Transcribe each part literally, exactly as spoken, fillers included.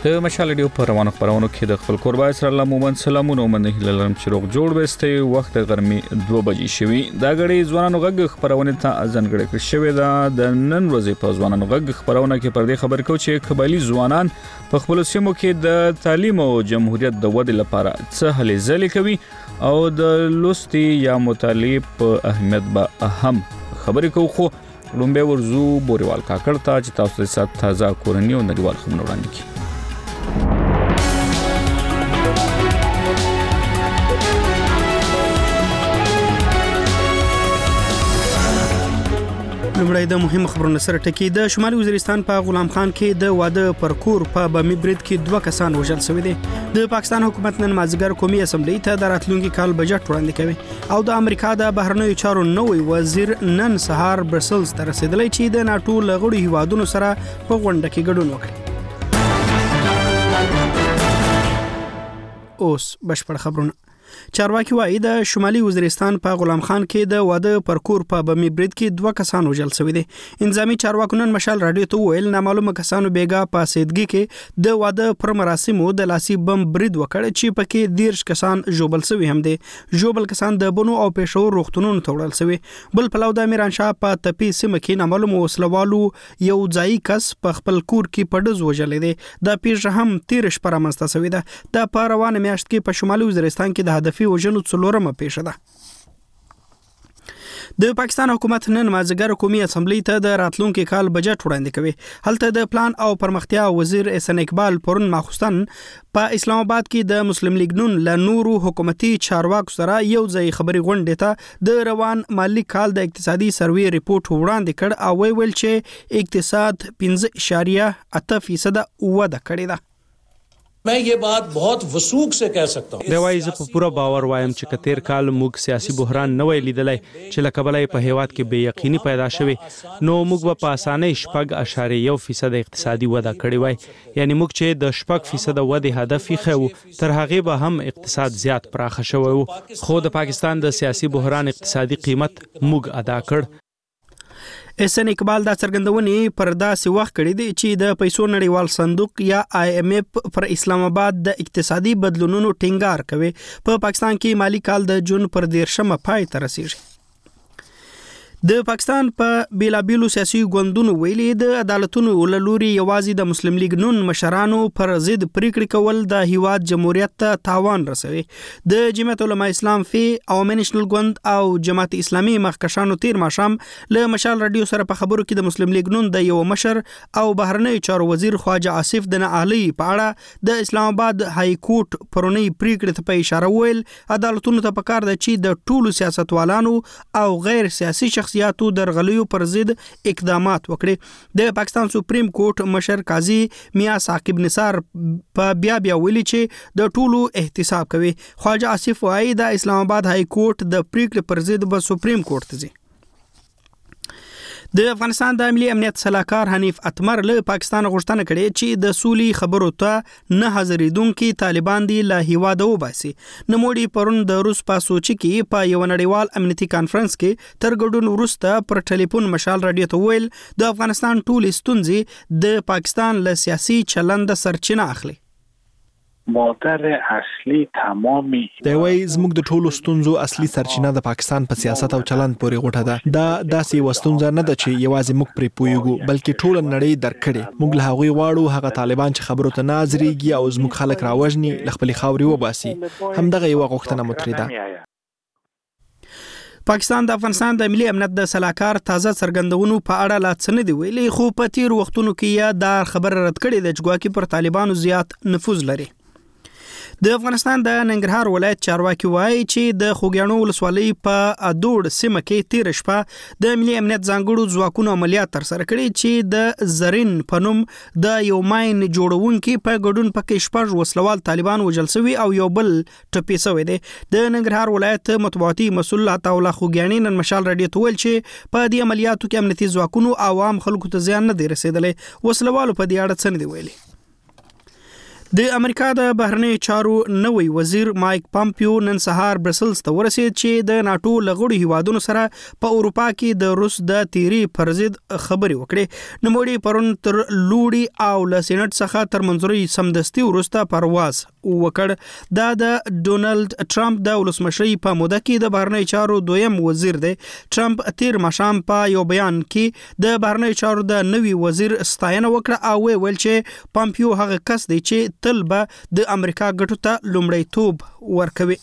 د مشال ډیو په روانو خبرونو کې د خپل قربا اسر الله مومن سلامونه ومنه هلالم شروع جوړ وسته وخت غرمي دوه بجې شوي دا غړي ځوانانو غږ خبرونه ته ځنګړې کړ شوې دا د نن ورځې په ځوانانو غږ خبرونه کې پر دې خبر کو چې قبایلی ځوانان په خپل سیمو کې د تعلیم او جمهوریت د ودې لپاره څه هلې ځلې کوي او د لوستي یا مطالعه په اهمیت به اهم خبرې کوو خو لومبه ورزو بوريوال کاکړ ته چې تاسو د سات تازه کورنۍ او نړیوال خبرونه وړاندې کړي لومړی د مهم خبرونو سره ټکی د شمالي وزیرستان په غلام خان کې د واده پر کور په بمی برید کې دوه کسان وژل شوي دي د پاکستان حکومت نن مازیګر قومي اسمبلی ته د راتلونکي کال بجټ وړاندې کوي او د امریکا د بهرنیو چارو نوې وزیر نن سهار برسلز ته رسیدلی چې د ناتو لغړو هیوادونو سره په غونډه کې ګډون وکړي اوس بشپړ خبرونه چارواکي وايي د شمالي وزیرستان په غلام خان کې د واده پر کور په بمی برید کې دوه کسان وژل شوي دي انضامي چارواکو نن مشال رادیو ته ویل نامعلومه کسانو بیګا په سیدګي کې د واده پر مراسمو د لاسي بم برید وکړ چې پکې دیرش کسان ژوبل شوي هم دي ژوبل کسان د بنو او پېښور روغتونونو ته وړل شوي بل پلو د میران شاه په تپي سیمه کې نامعلومه وسلوالو یو ځای کس په خپل کور کې پډز وژل دي د پیښه هم تیر شپه رامنځته شوې ده د په روانه میاشت کې په شمالي وزیرستان کې د هدفي وژلو څلورمه پیښه ده د پاکستان حکومت نن مازیګر قومي اسمبلی ته د راتلونکي کال بجټ وړاندې کوي هلته د پلان او پرمختیا وزیر احسان اقبال پرون ماخوستن په اسلام آباد کې د مسلم لیگ نون له نورو حکومتي چارواکو سره یو ځای خبري غونډه ته د روان مالی کال د اقتصادي سروي ریپورت وړاندې کړ او ویل چې اقتصاد پنځه اعشاریه اته فیصد وده کړې ده मैं ये बात बहुत वसूख से कह सकता हूँ د وایي په پوره باور وایم چې کتیر کال موږ سیاسي بحران نه وی لیدلای چې لکه بلای په هیواد کې بې یقیني پیدا شوه نو موږ په اسانه شپږ اشاریه یو فیصد اقتصادي وده کړې وای یعنی موږ چې د شپږ فیصد وده هدف یې خو تر هغه به هم اقتصاد زیات پراخه شوی خو د پاکستان د سیاسي بحران اقتصادي قیمت موږ ادا کړ احسان اقبال دا څرګندونې پر داسې وخت کړی دی چې د پیسو نړیوال صندوق یا آی ایم ایف پر اسلام آباد د اقتصادي بدلونونو ټینګار کوي په پاکستان کې مالی کال د جون پر دیرشمه پای ته رسیږي د پاکستان په بیلابیلو سیاسي ګوندونو ویلي د عدالتونو ولوري یوازې د مسلم لیگ نون مشرانو پر ضد پریکړې کول د هیواد جمهوریت ته تاوان رسوي د جمعیت علماء اسلام فی عوامي نېشنل ګوند او جماعت اسلامي مخکشانو تیر ماښام له مشال رادیو سره په خبرو کې د مسلم لیگ نون د یو مشر او بهرنی چارو وزیر خواجه آصف د نعالی په اړه د اسلام آباد های کورټ پرونی پریکړې ته په اشاره ویل عدالتونو ته پکار ده چې د ټولو سیاستوالانو او غیر سیاسي شخصیاتو درغلیو پر ضد اقدامات وکړي د پاکستان سپریم کورټ مشر قاضي میاں ثاقب نثار په بیا بیا ویلي چې د ټولو احتساب کوي خواجه آصف وايي د اسلام آباد های کورټ د پریکړې پر ضد به سپریم کورټ ته ځي د افغانستان د ملي امنیت صلاحکار حنیف اتمر له پاکستان غوښتنه کړې چې د سولي خبرو ته نه حاضرېدونکي طالبان دي له هیواده وباسي نوموړي پرون د روس په سوچي کې په یو نړیوال امنیتي کانفرنس کې تر ګډون وروسته پر ټلیفون مشال رادیو ته ویل د افغانستان ټول ستونزې د پاکستان له سیاسي چلند سرچینه اخلي مادر اصلي تمامي دا وایي زموږ د ټولو ستونزو اصلي سرچینه د پاکستان په سیاست او چلند پورې غوټه ده دا داسې وستونزه نه ده چې یوازې موږ پرې پوهیږو بلکې ټول نړۍ درک کړي موږ له هغوی غواړو هغه طالبان چې خبرو ته نه حاضرېږي او زموږ خلک راوژني له خپلې خاورې وباسي همدغه یوه غوښتنه مطرح ده پاکستان د افغانستان د ملي امنیت د صلاحکار تازه څرګندونو په اړه لا څه نه دی ویلي خو په تیر وختونو کې یا دا خبر رد کړي د جګواکي پر طالبانو زیات نفوذ لري د افغانستان د ننګرهار ولایت چارواکي وایي چې د خوګیاڼو ولسوالۍ په اډوړ سیمه کې تیر شپه د ملي امنیت ځانګړو ځواکونو عملیات تر سره کړي چې د زرین په نوم د یو ماین جوړونکي په ګډون پکې شپږ وسلوال طالبان وژل شوي او یو بل ټپي شوی دی د ننګرهار ولایت مطبوعاتي مسؤل عطاالله خوګیاڼي نن مشال رادیو ته ویل چې په دې عملیاتو کې امنیتي ځواکونو عوام خلکو ته زیان نه دی رسیدلی وسلوالو په دې اړه څه نه دی ویلي د امریکا د بهرنی چارو نوی وزیر مایک پامپیو نن سهار برسلز ته ورسید چې د ناتو لغړو هیوادونو سره په اروپا کې د روس د تیری پر ضد خبرې وکړي. نوموړي پرون تر لوړي او له سېنات څخه تر منځوري سمدستي وروسته پرواز وکړ. دا د ډونالد ټرمپ د ولسمشرۍ په موده کې د بهرنی چارو دویم وزیر دی. ټرمپ تیر ماښام په یو بیان کې د بهرنی چارو د نوي وزیر ستاینه وکړه او ویل چې پامپیو هغه کس دی چې تل به د امریکا ګټو ته لومړیتوب ورکوي.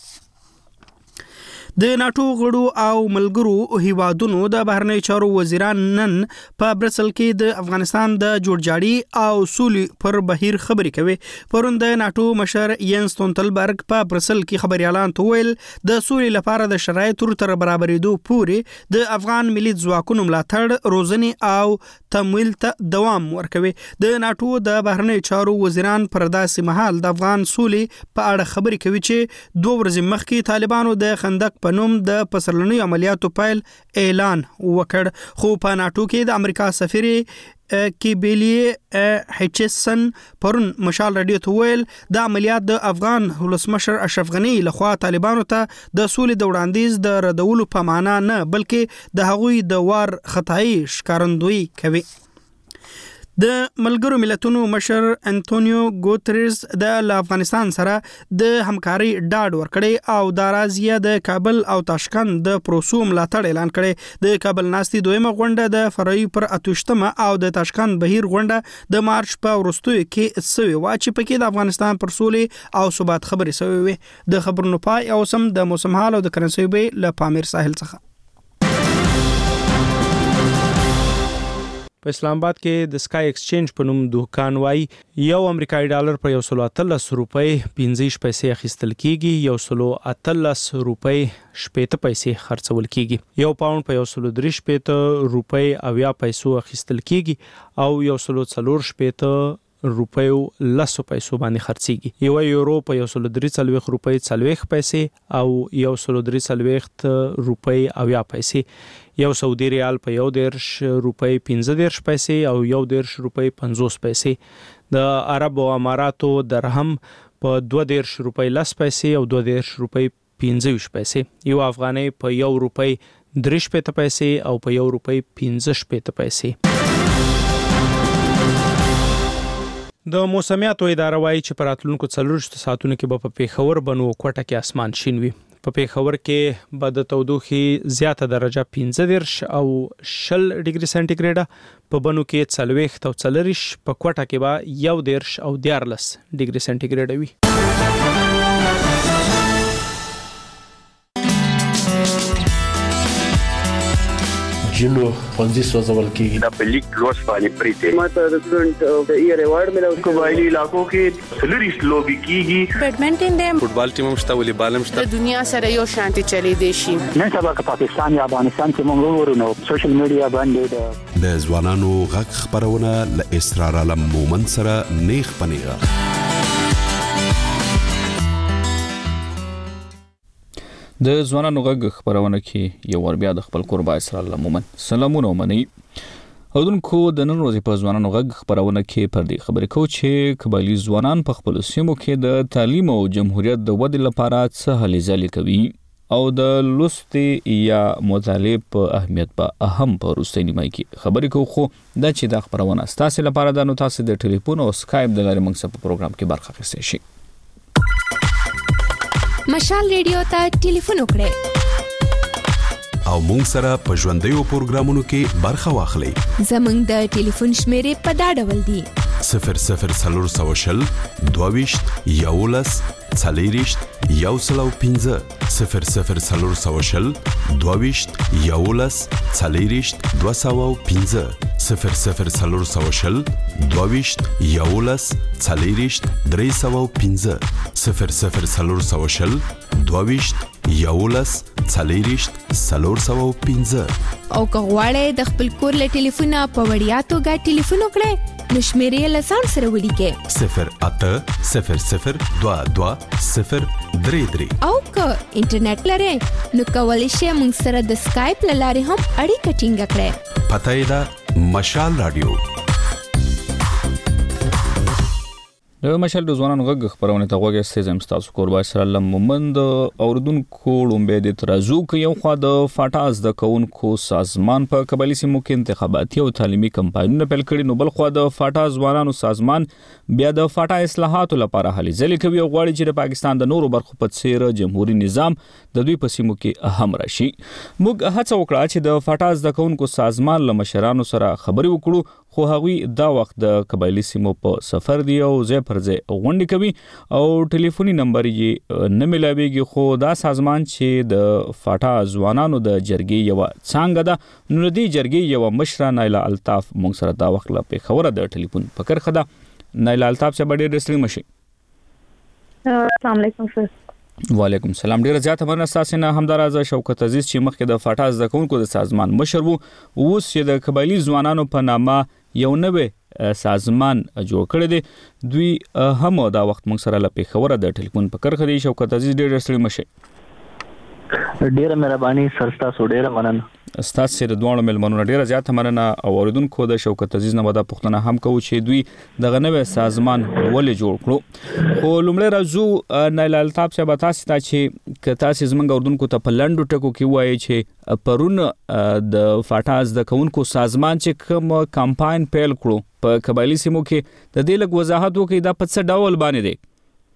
د ناتو غړو او ملګرو هیوادونو د بهرنی چارو وزیران نن په برسل کې د افغانستان د جوړجاړي او سولې پر بهیر خبرې کوي. پرون د ناتو مشر ینس ستولتنبرګ په برسل کې خبريالان ته ویل د سولې لپاره د شرایطو تر برابرېدو پورې د افغان ملي ځواکونو ملاتړ، روزنې او تمویل ته دوام ورکوي. د ناتو د بهرنی چارو وزیران پر داسې مهال د افغان سولې په اړه خبرې کوي چې دوه ورځې مخکې طالبانو د خندق په نوم د پسرلنۍ عملیاتو پیل اعلان وکړ. خو په ناتو کې د امریکا سفیر کیبلی هچسن پرون مشال رادیو ته ویل د عملیات د افغان ولسمشر اشرف غنی لخوا طالبانو ته د سولې د وړاندیز د ردولو په معنا نه بلکې د هغوی د وار خطای ښکارندویي کوي. د ملګرو ملتونو مشر انټونیو ګوتریز د افغانستان سره د همکاري ډاډ ورکړي او د رازیه د کابل او تاشکند د پروسو ملاتړ اعلان کړي. د کابل ناستي دویمه غونډه د فرعي پر اتوشتمه او د تاشکند بهیر غونډه د مارچ په وروستیو کې سوي وا چې پکې د افغانستان پر سولې او ثبات خبرې سوي وي. د خبرونو پای او سم د موسم حال او د کرنسي به له پامیر ساحل څخه. په اسلام آباد کې د سکای ایکسچینج په نوم دوکان وای یو امریکایي ډالر په یو سل اتلس روپۍ پنځه پیسې اخیستل کیږي، یو سل اتلس روپۍ شپېته پیسې خرڅول کیږي، یو پاوند په یو سل درې شپېته روپۍ اویا پیسو اخیستل کیږي او یو سل څلور شپېته روپیو لسو پیسو باندې خرڅيږي. یو یورو په یو سل درې څلوېښت روپۍ څلوېښت پیسې او یو سل درې څلوېښت روپۍ اویا پیسې، یو سعودي ریال په یو دیرش روپۍ پنځه دیرش پیسې او یو دیرش روپۍ پنځوس پیسې، د عرب او اماراتو درهم په دوه دیرش روپۍ لس پیسې او دوه دیرش روپۍ پنځه ویشت پیسې، یو افغانۍ په یو روپۍ درې شپېته پیسې او په یو روپۍ پنځه شپېته پیسې. د موسمیاتو اداره وایي چې پر راتلونکو څلورویشتو ساعتونو کې به په پیښور، بنو او کوټه کې اسمان شین وي. په پیښور کې به د تودوخې زیاته درجه پنځه دیرش او شل ډیګري سانتیګریډه، په بنو کې څلوېښت او څلوریش، په کوټه کې به یو دیرش او دیارلس ډیګري سانتیګریډه وي. جنو پنځه سوځول کېږي د پلیک لوس باندې پریته ماته د سټډنټ د ایئر ایوارډ ملو قبایلی علاقو کې سلریست لوبي کیږي. بیډمنټن دی، فوټبال ټیم هم شته، والیبال هم شته. د دنیا سره یو شانتي چلی دی شي. نن سبا که پاکستان یا افغانستان کې موږ ورونو سوشل میډیا باندې د ځوانانو غږ خبرونه ل اسرار علم مومن سره نیخ پنیغه. د ځوانانو غږ خبرونه کې یو ور بیا د خپل قربا اسرار الله مومن سلامونه ومني. اودونکو د نن ورځې په ځوانانو غږ خبرونه کې پر دې خبرې کوو چې قبایلی ځوانان په خپل سیمو کې د تعلیم او جمهوریت د ودې لپاره څه هلې ځلې کوي او د لوستي یا مطالعې په اهمیت په اهم په وروستۍ نیمایي کې خبرې کوو. خو دا چې دا خبرونه ستاسو لپاره ده نو تاسو د ټلیفون او سکایپ د لارې موږ سره په پروګرام کې برخه اخیستی شئ. مشال ریډیو ته ټلیفون وکړئ او مونږ سره په ژوندیو پروګرامونو کې برخه واخلئ. زموږ د ټلیفون شمیرې په دا ډول دي: صفر صفر څلور سوه شل دوه ویشت یولس څلېرویشت یو سل او پنځه، صفر صفر څلور سوه شل دوه ویشت یولس څلېرویشت دوه سوه او پنځه، صفر صفر څلور سوه شل دوه ویشت یولس څلېرویشت درې سوه او پنځه، صفر صفر څلور سوه شل دوه ویشت یولس څلېرویشت څلور سوه او پنځه. او که غواړئ د خپل کور له ټلیفونه په وړیا توګه ټلیفون وکړئ نو شمیرې له ځان سره ولیکئ: صفر اته صفر صفر دوه دوه صفر درې درې. او که انټرنیټ لرئ نو کولی شئ موږ سره د سکایپ له لارې هم اړیکه ټینګه کړئ. پته یې ده مشال رادیو. د مشال د ځوانانو غږ خبرونه ته غوږی استزم تاسو قربای سره الله مومند اوردونکو لومبه د ترازو کې یو خوا د فاټاز د کونکو سازمان په قبایلی سیمو کې انتخاباتي او تعلیمي کمپاینونه پیل کړي نو بل خوا د فاټاز ځوانانو سازمان بیا د فاټا اصلاحاتو لپاره هلې ځلې کوي او غواړي چې د پاکستان د نورو برخو په څیر جمهوریت نظام د دوی په سیمو کې اهم راشي موږ هڅه وکړه چې د فاټاز د کونکو سازمان له مشرانو سره خبرې وکړو خو هغوی دا وخت د قبایلی سیمو په سفر دی او ځای پر ځای غونډې کوي او ټلیفوني نمبر یې نه ملاویږي خو دا سازمان چې د فاټا ځوانانو د جرګې یو څنګه ده نو د جرګې یو مشره نایله الطاف موږ سره دا وخت لا په خبره د ټلیفون په کرخه ده نایله الطاف چې ډېر رسمي مشي السلام علیکم سر وعلیکم السلام ډیره زیاته مننه تاسو نه همدارازه شوکت عزیز چې مخکې د فاټاز د کونکو د سازمان مشر وو اوس چې د قبایلی ځوانانو په نامه یو نوې سازمان جوړ کړی دی دوی هم دا وخت موږ سره لپاره خبره د ټلیفون په کرخه دی شوکت عزیز ډیر ستړي مشه ډیره مهرباني سر تاسو ډیره مننه استاد سره دوه ملمنونه ډیره زیاته مننه او اوریدونکو د شوکت عزیز نه ودا پښتنه هم کوي چې دوی د غنوي سازمان ولې جوړ کړو خو لومړی راځو نایل الطاف صاحب تاسو ته چې ک تاسو زمونږ اوریدونکو ته په لندو ټکو کې وایي چې پرون د فاټاز د کونکو سازمان چې کوم کمپاین پیل کړو په قبایلی سیمو کې د دې لګ وضاحت وکړي دا په څه ډول باندې دی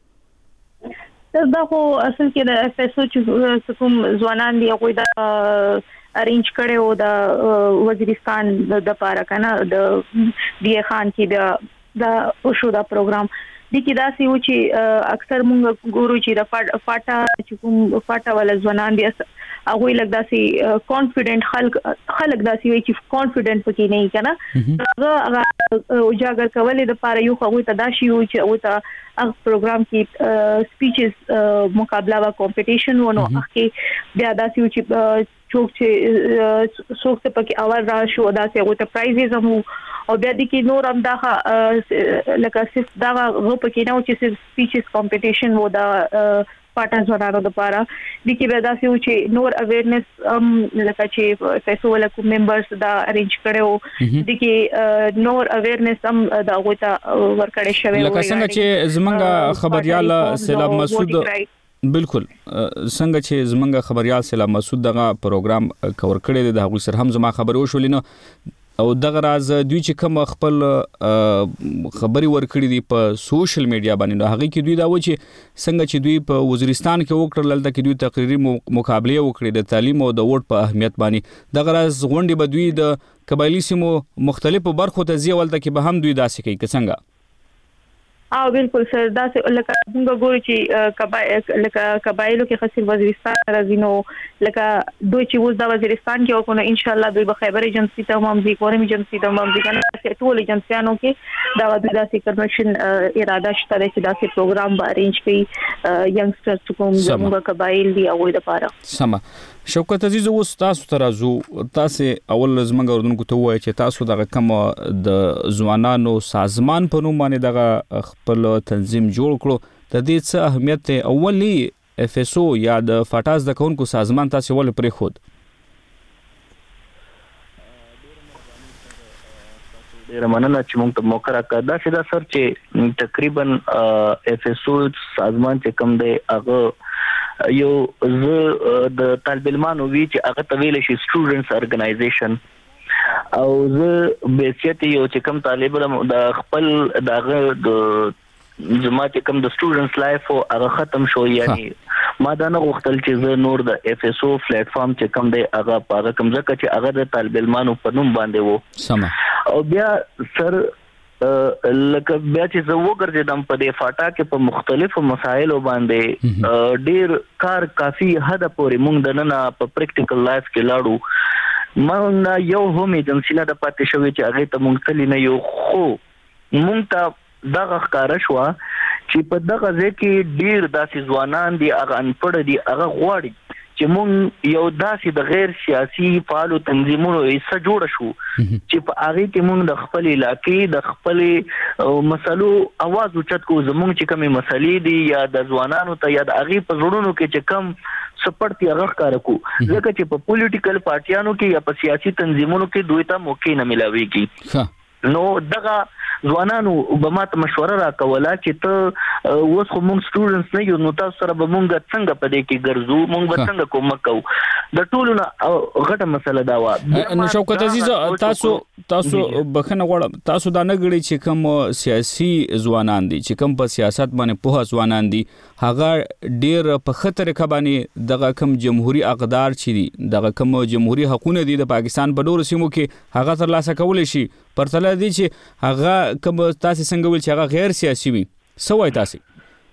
دا خو اصل کې د اف اس او چې کوم ځوانان دی هغه دا ارینج کړي او د وزیرستان د لپاره کنه د دی خان کې د د شو دا پروګرام د کی دا سی و چې اکثر مونږ ګورو چې د فاټا چې کوم فاټا ول ځوانان دی هغه لګ داسي کانفیډنٹ خلک خلک داسي وي چې کانفیډنٹ پکې نه کنا هغه او جاګر کولې د لپاره یو خو ته داشي و چې او ته هغه پروګرام کې سپیچز مقابله وا کمپټیشن ونه اخی بیا داسي و چې څوک چې څوک ته پکې اول را شو داسي هغه ته پرایزز هم او بیا د کې نور هم دا لکه صرف دا غو پکې نه چې سپیچز کمپټیشن و دا پاټا ځوانانو لپاره د کې به دا سی چې نور اویرنس ام لکه چې فیسو ولکو ممبرز دا ارینج کړو د کې نور اویرنس ام دا غوته ورکړې شوی لکه څنګه چې زمونږ خبريال سلام مسعود بالکل څنګه چې زمونږ خبريال سلام مسعود دغه پروګرام کور کړی د هغوی سره هم زما خبرو شولینو او دغه راز دوی چې کوم خپل خبري ورکړي دي په سوشل میډیا باندې هغه کې دوی دا و چې څنګه چې دوی په وزیرستان کې وکړل دلته کې دوی تقریری مقابله وکړي د تعلیم او د ووټ په اهمیت باندې دغه راز غونډې به دوی د قبایلی سیمو مختلفو برخو ته ځي ولته کې به هم دوی داسې کوي که څنګه او بالکل سر دا لکه موږ ګورو چې قبایل لکه قبایلو کې خاص وزیرستان راځي نو لکه دوی چې وز د وزیرستان کې وکړو ان شاء الله دوی به خیبر ایجنسی ته هم ځي کورم ایجنسی ته هم ځي کنه ټول ایجنسیانو کې دا د داسې کنورشن اراده شته چې داسې پروګرام به ارینج کړي ینګسترز کوم زموږ قبایل دی او د لپاره سم شوکت عزیز اوس تاسو ترازو تاسو اول زمنګ اوردونکو ته وایي چې تاسو دغه کوم د ځوانانو سازمان په نوم باندې دغه خپل تنظیم جوړ کړو د دې څه اهمیت اولی اف اس او یا د فاټاز د کونکو سازمان تاسو ول پرې خود ډیر مننه چې موږ ته موقع راکړه دا چې دا سر چې تقریبا اف اس او سازمان چې کوم دی هغه یو ز د طالب علمانو وی چې هغه طویل شي سټوډنټس ارګنایزیشن او ز بیسیت یو چې کوم طالب علم د خپل دغه د جماعت کوم د سټوډنټس لایف او هغه ختم شو یعنی ما دا نه غوښتل چې ز نور د اف اس او پلیټ فارم چې کوم دی هغه هغه کوم ځکه چې هغه د طالب علمانو په نوم باندې وو سم او بیا سر لکه بیا چې زه وګرځیدم په دې فاټا کې په مختلفو مسایلو باندې ډیر کار کافي حد پورې موږ د نن په پریکټیکل لایف کې لاړو موږ یو هم ایجنسی نه د پاتې شوې چې هغه ته موږ تل نه یو خو موږ ته دغه ښکارا شو چې په دغه ځکه ډیر داسې ځوانان دي هغه انپړ دي هغه غواړي چې مونږ یو داسې د غیر سیاسي فعالو تنظیمونو حصہ جوړ شو چې په هغه کې مونږ د خپل علاقې د خپل مسلو आवाज اوچت کو زمونږ چې کومه مسلې دي یا د ځوانانو ته یا د هغه په زړونو کې چې کم سپورت یا غږ کار کو ځکه چې په پولیټیکل پارټیانو کې یا په سیاسي تنظیمونو کې دوی ته موقع نه ملاويږي نو دغه ځوانانو به ماته مشوره راکوله چې ته اوس خو موږ سټوډنټس نه یو نو تاسو سره به موږ څنګه په دې کې ګرځو موږ به څنګه کومک کوو د ټولو نه غټه مسله دا و. نو شوکت عزیز تاسو تاسو بخنه غواړم تاسو دا نه غړي چې کوم سیاسي ځوانان دي چې کوم په سیاست باندې په ځوانان دي هغه ډیر په خطر کې باندې دغه کوم جمهوریت اقدار چي دي دغه کوم جمهوریت حقوقونه دي د پاکستان په ډور سیمو کې هغه تر لاسه کول شي پرتله دي چې هغه کوم تاسو څنګه ول چې هغه غیر سیاسي وي سوای تاسو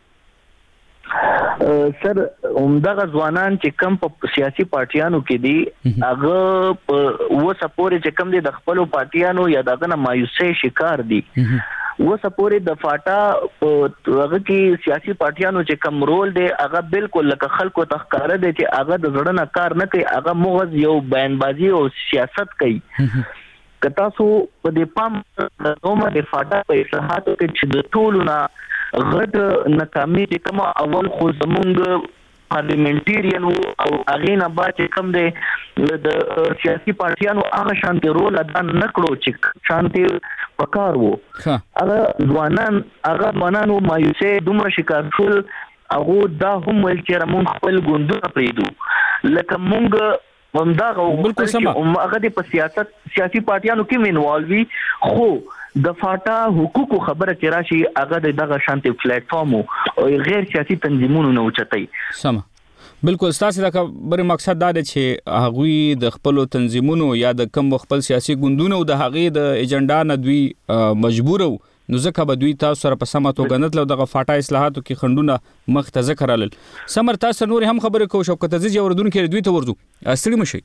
سر عمدغه ځوانان چې کم په سیاسي پارټیانو کې دي هغه و سپورې چې کم دي د خپل پارټیانو یا دغه نه مایوسه شکار دي و سپورې د فاټا هغه کې سیاسي پارټیانو چې کم رول دی هغه بالکل لکه خلکو تخکاره دي چې هغه د زړه نه کار نه کوي هغه مغز یو بیانبازي او سیاست کوي کتا سو په دې پام نومه د فاټا په اصلاحاتو کې چې د ټولو نه غټ ناکامي چې کوم اول خو زمونږ پارلیمنټریان او هغه نه بعد چې کوم دی د سیاسي پارټیانو هغه شانتي رول ادا نکړو چې شانتي پکار وو هغه ځوانان هغه ځوانانو مایوسه دومره شکار شول هغه دا هم ول چې موږ خپل ګوندونه پریدو لکه موږ همدغه بالکل سم هغه د سیاست سیاسي پارټیانو کې انوالوي خو د فاټا حقوقو خبره چې راشي هغه دغه شانتي پلیټ فارم او غیر سیاسي تنظیمونو نه اوچتای سم بالکل ستاسو دا بر مقصد دا دی چې هغه د خپل تنظیمونو یا د کم خپل سیاسي ګوندونو د هغه د ایجنډا نه دوی مجبورو نو ځکه به دوی تاسو سره په سمه توګه نتلو دغه فاټا اصلاحاتو کې خندونه مخ ته ذکر علل سمر تاسو نور هم خبره کو شوکت عزیز اوردون کې دوی ته ورځو استړي مشي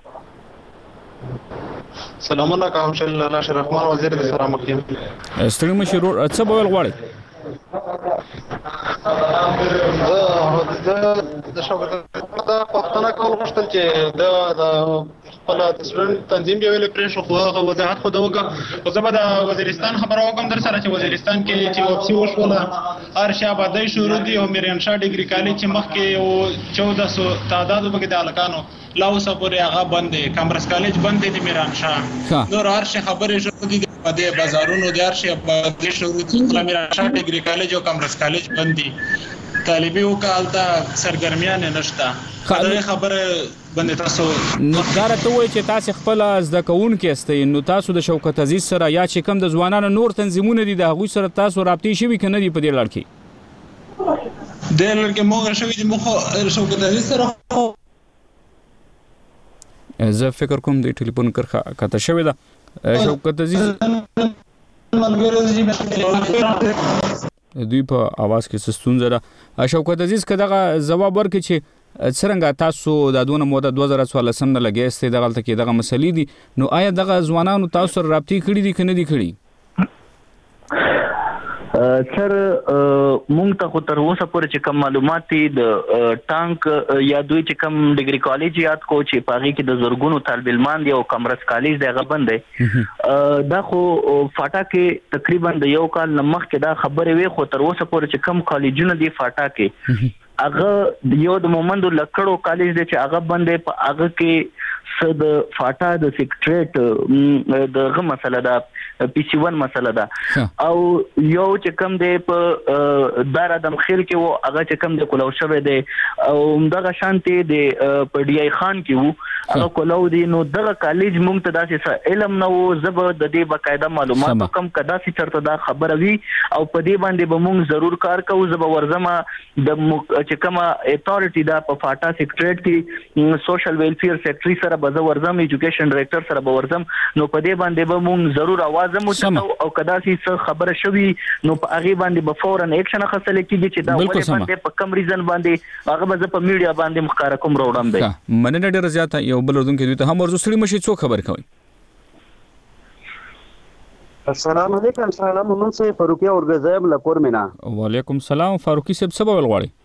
سلام علیکم شل الله شرحمان وزیر د سلام مقیم استړي مشي ورو څه بول غواړي د شوکت د پښتنه کول غوښتل چې د خپل تسلیم تنظیم دی ویل پرې شو خو هغه وضاحت خو دوګه او زبر د وزیرستان خبرو کوم در سره چې وزیرستان کې چې واپسی وشوله هر شابه د شروع دی او میران شاه ډیګری کالج چې مخکې او چودہ سو تعداد وګړي د الکانو لاو سپوري هغه بندې کامرس کالج بندې دي میران شاه نور هر شي خبرې شو دي په دې بازارونو د هر شي په دې شروع دي میران شاه ډیګری کالج او کامرس کالج بندې طالبي وکالتا سرګرمیان نشته خبره خبره باندې تاسو نو دا راته وایي چې تاسو خپل زده کوونکي استئ نو تاسو د شوکت عزیز سره یا چې کم د ځوانانو نور تنظیمونه دي د هغوی سره تاسو رابطې شوي کنه دي په دې لړ کې د لړ کې موږ شوي دي مخ شوکت عزیز سره زه فکر کوم د ټلیفون کرخه کته شوی دا شوکت عزیز دوی په आवाज کې ستونزه ده شوکت عزیز کداغه جواب ورکړي چې څنګه تاسو د دونه موده دوه زره څوارلس نه لګیسته دغه تل کې دغه مسلې دي نو آیا دغه ځوانانو تاسو رابطې کړې دي کنه دي کړې سر مونږ ته خو تر اوسه پورې چې کوم معلومات دي د ټانک یا دوی چې کوم ډیګري کالج یاد کو چې پاغي کې د زورګونو طالب علمان دي او کمرس کالج دغه بند دی دا خو فاټا کې تقریبا د یو کال نمخ کې دا خبره وي خو تر اوسه پورې چې کوم کالجونه دي فاټا کې هغه یو د مومندو لکړو کالج دی چې هغه بندې په هغه کې صد فاټا د سیکریټریټ دغه مسله ده پی سی ون مسله ده او یو چې کوم دی په دار ادم خیل کې وو هغه چې کوم دی کولو شوی دی او دغه شانتي دی په ډی ای خان کې وو هغه کولو دی نو دغه کالج مونږ ته داسې علم نه وو زب د دې باقاعده معلومات کم کدا سي چرته دا خبره وی او په دې باندې به مونږ ضرور کار کوو زب ورزمه د چې کومه اتھارټي دا په فاټا سیکریټریټ کې سوشل ویلفیر سیکریټری سره به ورزم ایجوکیشن ډایریکټر سره به ورزم نو په دې باندې به مونږ ضرور आवाज مو او کدا سي خبره شوي نو په هغه باندې به فورن اکشن خاصه لیکي چې دا ولې باندې په کم ریزن باندې هغه به په میډیا باندې مخکاره کوم روړم دی مننه ډیر زیاته یو بل ورته دوی ته هم ورزو سړي مشي څو خبر کوي السلام علیکم سلام نن سه فاروقی اورګزایب لکور مینا وعلیکم السلام فاروقی صاحب څه بول غواړي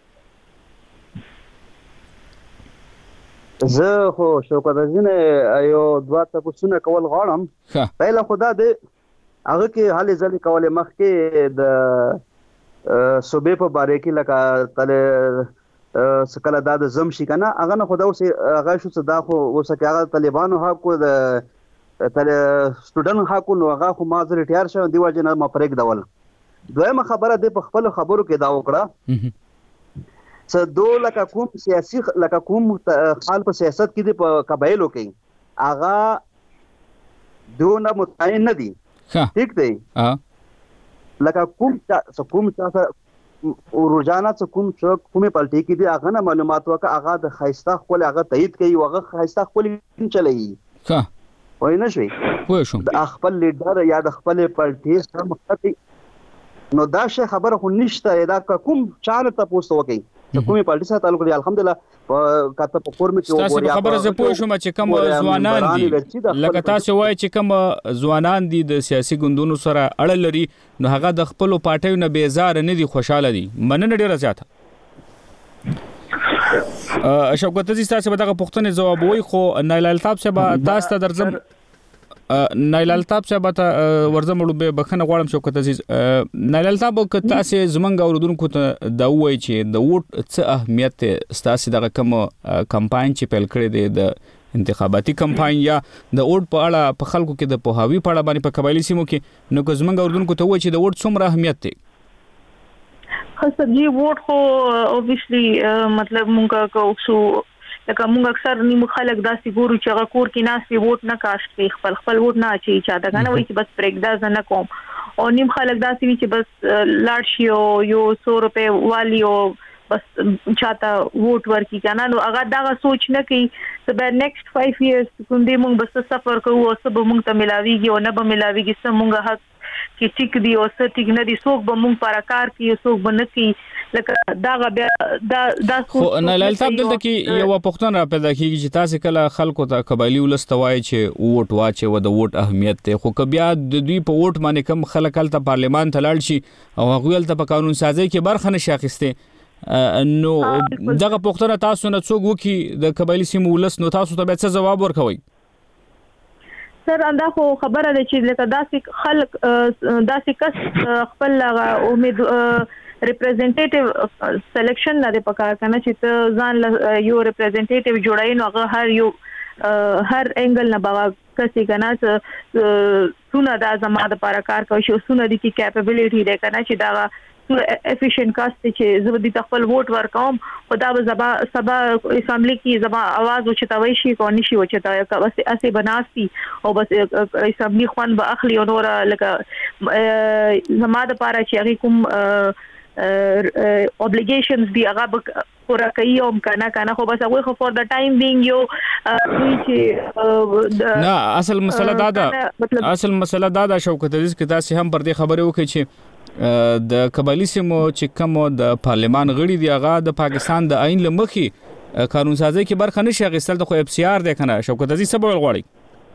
زه خو شوکت عزیز یو دوا تاسو نه کول غواړم پهله خدا دې هغه کې حالې ځلې کولې مخ کې د صوبې په باره کې لکه تل سکله دا د زم شي کنه هغه نه خدا اوس هغه شو صدا خو اوس کې هغه طالبانو حق کو د تر سټوډنټ حقونه هغه خو ما زه ریټایر شوم دی وجه نه ما پرېږ ډول دویمه خبره د خپل خبرو کې دا وکړه څه دو لکه کوم سیاسي لکه کوم خپل په سیاست کې د قبایلو کې هغه دونه متعین نه دي ٹھیک دی لکه کوم کوم څه روزانه څه کوم څه کومه پالټي کې دي هغه نه معلومات وکړه هغه د خایسته خپل هغه تایید کوي هغه خایسته خپل چلایي ها وای نه شي وای شو د خپل لیډر یا د خپل پالټي سره مخاطي نو دا شی خبره خو نشته دا کوم چانه تاسو وکي کومې پالټي سره تعلق لري الحمدلله کاته په فورم کې وګورئ خبره زه پوه شوم چې کوم ځوانان دي لکه تاسو وایي چې کوم ځوانان دي د سیاسي ګوندونو سره اړه لري نو هغه د خپل پارټیو نه بیزار نه دي خوشاله دي مننه ډیره زیاته شوکت عزیز تاسو به دغه پوښتنې جواب وای خو نایل الطاف صاحب تاسو ته درځم نایل الطاف صاحب ته ورزمړو به بخنه غواړم شوکت عزیز نایل الطاف که تاسو زمنګ اوردونکو ته دا وایي چې د ووټ څه اهمیت تاسو دغه کوم کمپاین چې پیل کړی دی د انتخاباتي کمپاین یا د ووټ په اړه په خلکو کې د پوهاوی په اړه باندې په قبایلی سیمو کې نو که زمنګ اوردونکو ته وایي چې د ووټ څومره اهمیت دی خاصه جی ووټ خو اوبویسلی مطلب مونږه کوو لکه موږ اکثر نیمه خلک داسې ګورو چې هغه کور کې ناس ووټ نه کاست خپل خپل ووټ نه اچي چا دا کنه وایي چې بس پرېږده نه کوم او نیم خلک داسې وي چې بس لاړ شي او یو سو روپے والی او بس چاته ووټ ورکړي کنه نو هغه دا سوچ نه کوي چې به نیکسټ فایو ایئرز کوم دې موږ بس سفر کوو او سبا موږ ته ملاويږي او نه به ملاويږي سم موږ حق کې ټیک دی او څه ټیک نه دی څوک به موږ پر کار کوي څوک به نه کوي لکه دا بیا دا دا خو نه لالتاب دلته کې یو پښتون را پیدا کیږي چې تاسو کله خلکو ته قبایلی ولستوای چې ووټ واچي و د ووټ اهمیت ته خو کبیا د دوی په ووټ باندې کم خلک تل پارلیمان ته لاړ شي او هغه ته په قانون سازي کې برخه نشي اخیسته نو دغه پښتون تاسو نه څوک وکي د قبایلی سیمو ولس نو تاسو ته به څه جواب ورکوي سر انده خو خبره ده چې لکه داسې خلک داسې کس خپل امید ریپرزینټیټیو سلیکشن نه دی پکار کنه چې ته ځان یو ریپرزینټیټیو جوړای نو هغه هر یو هر انګل نه باور کسي کنه څونه د زما د لپاره کار کوي شو څونه د کی کیپابিলিټي ده کنه چې دا افیشنٹ کاست چې زبدي خپل ووټ ورکوم خدا به زبا سبا اسمبلی کې زبا आवाज وچتاوي شي کو نشي وچتاوي بس اسه بناسي او بس اسمبلی خوان به اخلي او نور لکه زما د لپاره چې هغه کوم obligations دی هغه پورا کوي او کنه کنه خو بس هغه خو فور د ټایم بینګ یو چې نه اصل مسله دا ده اصل مسله دا ده شوکت عزیز کې تاسو هم پر دې خبره وکړي چې د قبایلی سیمو چې کوم د پارلیمان غړي دی هغه د پاکستان د آئین لمخي قانون سازي کې برخه نشي غوښتل ته خو اف سی آر دی کنه شوکت عزیز څه بول غواړي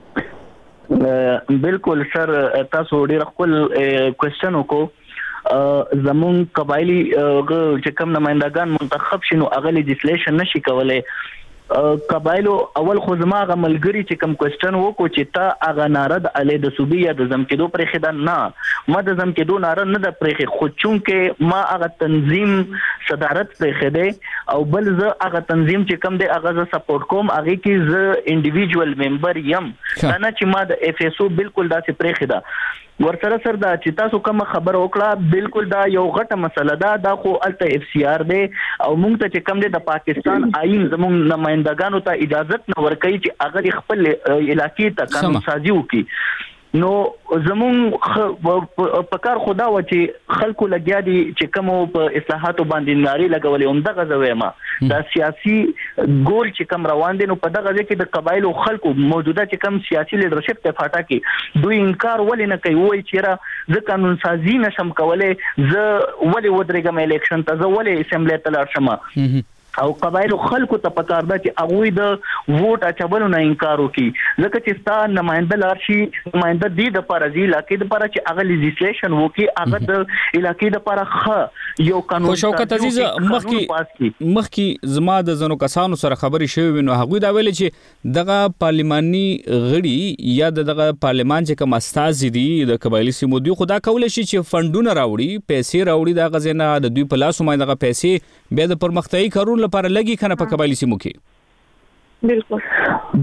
بالکل سر تاسو ډیر خپل کوېسچن وکړو زمون قبایلی چې کوم نمائندگان منتخب شینو اغه لیجسلیشن نشي کولای قبایلو اول خو زما غ ملګری چې کوم کوېسچن وکړو چې تا اغه نارد علی د صوبې یا د زمکدو پرې خدان نه ما د زمکدو نارد نه د پرې خو چونکه ما اغه تنظیم صدارت پرې خده او بل زه اغه تنظیم چې کوم دی اغه ز سپورټ کوم اغه کې ز انډیویډوال ممبر یم نه چې ما د اف اس او بالکل داسې پرې خده ورسره سر دا چې تاسو کوم خبر وکړه بالکل دا یو غټه مسله ده دا خو الته اف سی آر دی او موږ ته چې کوم دی د پاکستان آئین زموږ نمائندگانو ته اجازه نه ورکړي چې اگر خپل علاقې ته قانون سازي وکړي نو زمون په کار خدا و چې خلکو لګیا دي چې کوم په اصلاحاتو باندې ناري لګولې هم دغه زویما دا سیاسي ګول چې کوم روان دي نو په دغه ځکه د قبایلو خلکو موجوده چې کوم سیاسي لیډرشپ ته فاټا کې دوی انکار ولې نه کوي وایي چې را ځ قانون سازي نشم کولای ز ولې ودرېګم الیکشن ته ز ولې اسمبلی ته لاړ شم او قبایلو خلکو ته پکار ده چې هغه د ووټ اچولو نه انکار وکړي ځکه چې ستا نمائنده لارشي نمائنده دی د پارازي علاقې د لپاره چې هغه لیجسلیشن وکړي هغه د علاقې د لپاره ښه یو قانون شوکت عزیز مخکي مخکي زما د زنو کسانو سره خبري شوی نو هغه دا ویل چې دغه پارلماني غړي یا دغه پارلمان چې کوم استاذ دي د قبایلی سیمو دی خدا کول شي چې فندونه راوړي پیسې راوړي د غزنه د دوی په لاس باندې دغه پیسې به د پرمختګي کارونو لپاره لګي کنه په قبایلی سیمو کې بالکل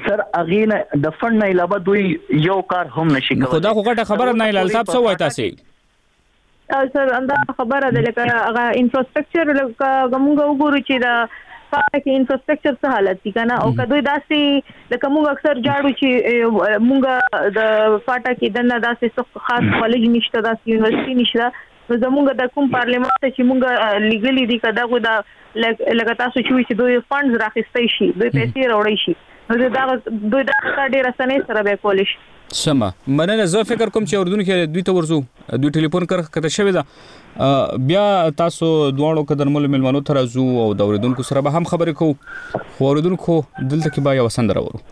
سر اغه نه د فند نه علاوه دوی یو کار هم نشي کولای. خدا خو ګټه خبره نه لال صاحب څه وای تاسو؟ سر انده خبره ده لکه هغه انفراستراکچر لکه موږ وګورو چې دا فاټا کې انفراستراکچر څه حالت دي کنه او کدوې داسې لکه موږ اکثر جاړو چې موږ د فاټا کې دنه داسې خاص کالج نشته داسې یونیورسيټي نشته نو زموږ د کوم پارلیمان ته چې موږ لیګلی دي کدا خو دا لکه تاسو چې دوی فاندز راخستې شي دوی پیسې راوړي شي نو دا دوی دا ډېر اسانه سره به کول شي. سما مننه زه فکر کوم چې اردن کې دوی ته ورزو دوی ټلیفون کړ کته شوی دا بیا تاسو دواړو قدرمل ملمنو تر زو او د اوریدونکو سره به هم خبرې کوو خو اوریدونکو دلته کې با یو سند راوړو.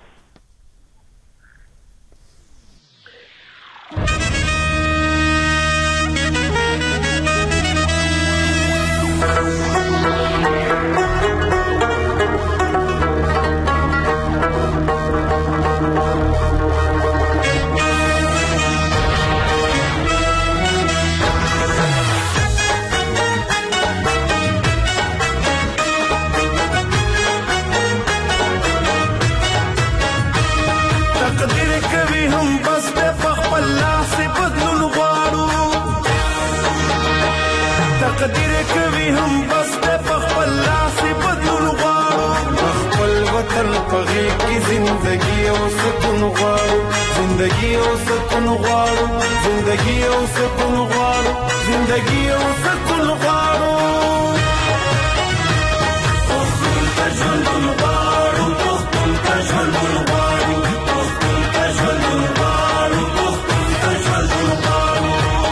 تقدیر کوي هم بس په خپل لاس بدلون غواړو خپل وطن په غېږ کې زندگی او سکون غواړو زندگی او سکون غواړو زندگی او سکون غواړو زندگی او سکون غواړو خپل ته ژوند غواړو خپل ته ژوند غواړو خپل ته ژوند غواړو خپل ته ژوند غواړو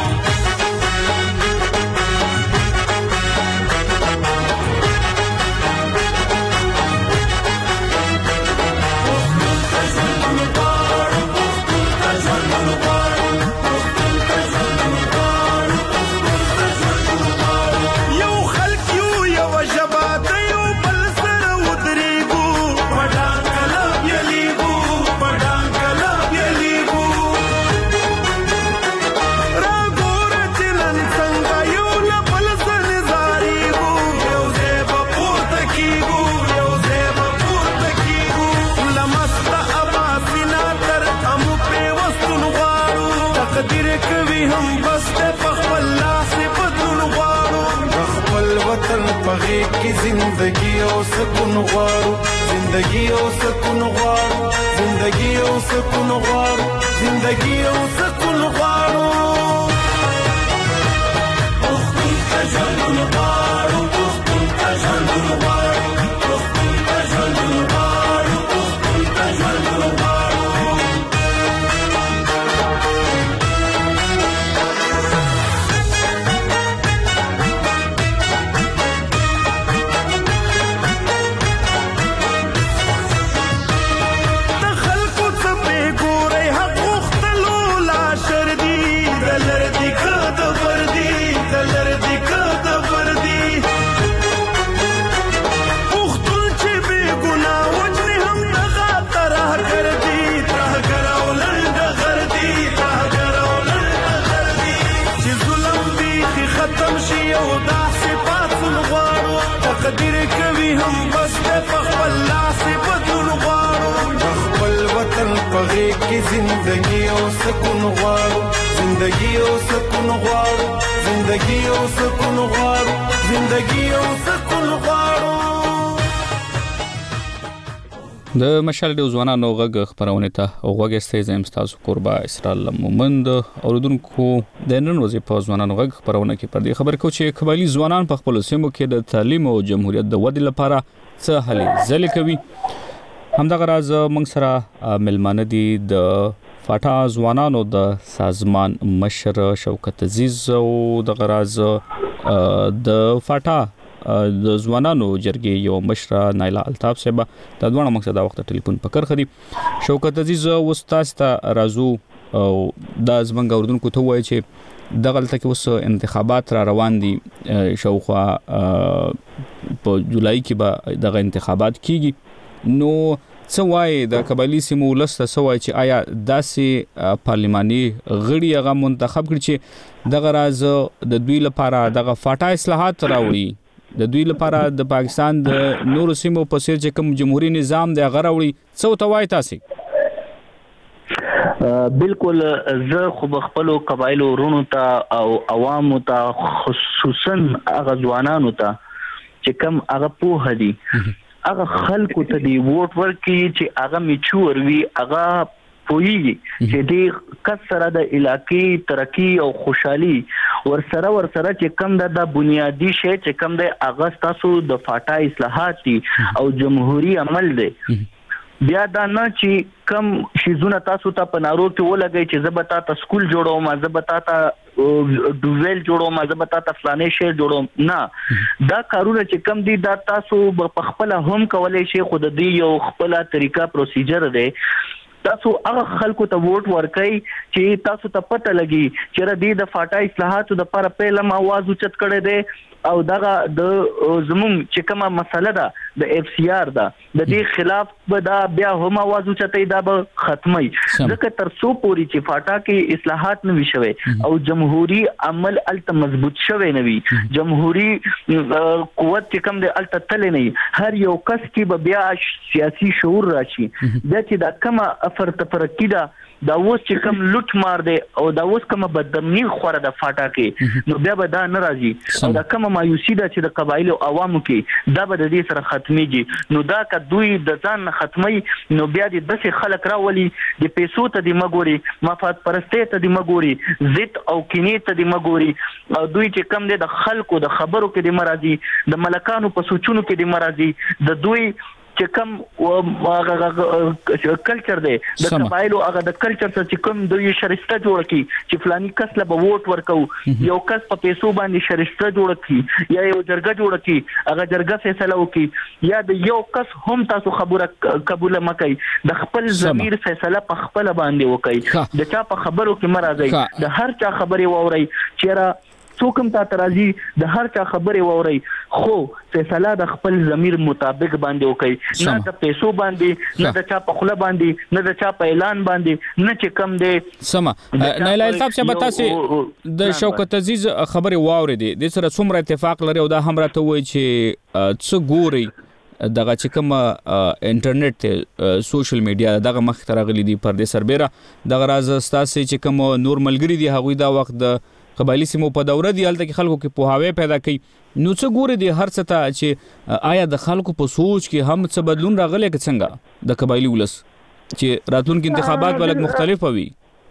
की जिंदगी او سکون غواړو زندگی او سکون غواړو زندگی او سکون غواړو زندگی او سکون غواړو خپل ته ژوند غواړو خپل ته ژوند غواړو خپل ته ژوند غواړو خپل ته ژوند غواړو تقدیر کوي هم بس په خپل لاس بدلون غواړو خپل وطن په غېږ کې زندگی او سکون غواړو زندگی او سکون غواړو زندگی او سکون غواړو زندگی او سکون غواړو. د مشال د ځوانانو غږ خبرونه ته غوږستې زم تاسو قربا اسرائیل مومند اوردونکو د نن ورځې په ځوانانو غږ خبرونه کې پر دې خبر کو چې قبایلی ځوانان په خپل سیمو کې د تعلیم او جمهوریت د ودې لپاره څه هلې ځلې کوي. همدغه راز موږ سره ملمانه دي د فاټا ځوانانو د سازمان مشر شوکت عزیز او د غراز د فاټا د ځوانانو جرګې یو مشره نایله الطاف صاحب د دوه مقصد د وخت ټلیفون پکړ خدي شوکت عزیز استاد ته رازو او د زمنګ اوردونکو ته وایي چې دغه تل کې اوس انتخابات را روان دي شوخوا په جولای کې به دغه انتخابات کیږي نو څه وایي د قبایلی سیمو ولسته څه وایي چې آیا داسې پارلماني غړي هغه منتخب کړي چې دغه راز د دوی لپاره دغه فاټا اصلاحات راوړي د دوی لپاره د پاکستان د نورو سیمو په څیر چې کوم جمهوریت نظام دی هغه راوړي څه توای تاسو؟ بالکل زه خو بخپلو قبایلو ورونو ته او عوامو ته خصوصا هغه ځوانانو ته چې کم هغه په هدي هغه خلکو ته دی ووټ ورکړي چې هغه میچور وي هغه پوي چې دې کسره د علاقې ترقی او خوشحالي ورسره ورسره چې کم د بنیادی شی چې کم د اغاز تاسو د فاټا اصلاحات او جمهوریت عمل دی بیا دا نه چې کم شیزونه تاسو ته په نارو کې ولګي چې زبتا ته سکول جوړوم زبتا ته ډویل جوړوم زبتا ته فلانې شی جوړوم نه دا کارونه چې کم دي دا تاسو په خپل هم کولای شي خود دې یو خپل طریقه پروسیجر دی تاسو هغه خلکو ته ووټ ورکړئ چې تاسو ته پته لګي چې را دي د فاټا اصلاحاتو د لپاره پهله ما आवाज اوچت کړی دی او دغه د زمون چې کومه مسله ده د اف سی آر ده د دې خلاف به دا بیا هم आवाज اوچتای دا به ختمي ځکه تر څو پوری چې فاټا کې اصلاحات نه وشوي او جمهوریت عمل الته مضبوط شوی نه وي جمهوریت قوت چې کم د الته تل نه هر یو کس کې به بیا سیاسي شعور راشي د چې دا کومه افر تفرقی ده دا اوس چې کوم لوټ مار دی او دا اوس کومه بدمنی خوره د فاټا کې نو بیا به دا ناراضي او دا کومه مایوسی ده چې د قبایلو عوامو کې دا به د دې سره ختميږي نو دا که دوی د ځان ختمي نو بیا د دسه خلک راولي د پیسو ته د مګوري مفاد پرسته ته د مګوري ضد او کینې ته د مګوري او دوی چې کم دي د خلکو د خبرو کې د مرادي د ملکانو په سوچونو کې د مرادي د دوی چې کوم کلچر دی د قبایلو هغه د کلچر څخه چې کوم دوی شریسته جوړ کی چې فلاني کس له ووټ ورکو یو کس په پیسو باندې شریسته جوړ کی یا یو جرګه جوړ کی هغه جرګه فیصله وکي یا د یو کس هم تاسو خبره قبول مکي د خپل ضمیر فیصله په خپل باندې وکي د چا په خبرو کې مرزي د هر چا خبره ووري چیرې څوکم تا ترازی د هر چا خبره ووري خو فیصله د خپل ضمیر مطابق باندې وکي نه د پیسو باندې نه د چا په خله باندې نه د چا په اعلان باندې نه چې کم دی سم نه لایل صاحب چې تاسو د شوکت عزیز خبره واوري دي د سره څومره اتفاق لري او دا هم راته وایي چې څه ګوري دغه چې کوم انټرنیټ سوشل میډیا دغه مخ ته راغلي دي پر دې سربېره دغه راز ستاسو چې کوم نور ملګری دي هغوی دا وخت د قبایلی سیمو په دوره دی هلته کې خلکو کې پوهاوی پیدا کوي نو څه ګوري دي هر څه ته چې آیا د خلکو په سوچ کې هم څه بدلون راغلی که څنګه د قبایلی ولس چې راتلونکي انتخابات بلک مختلف وي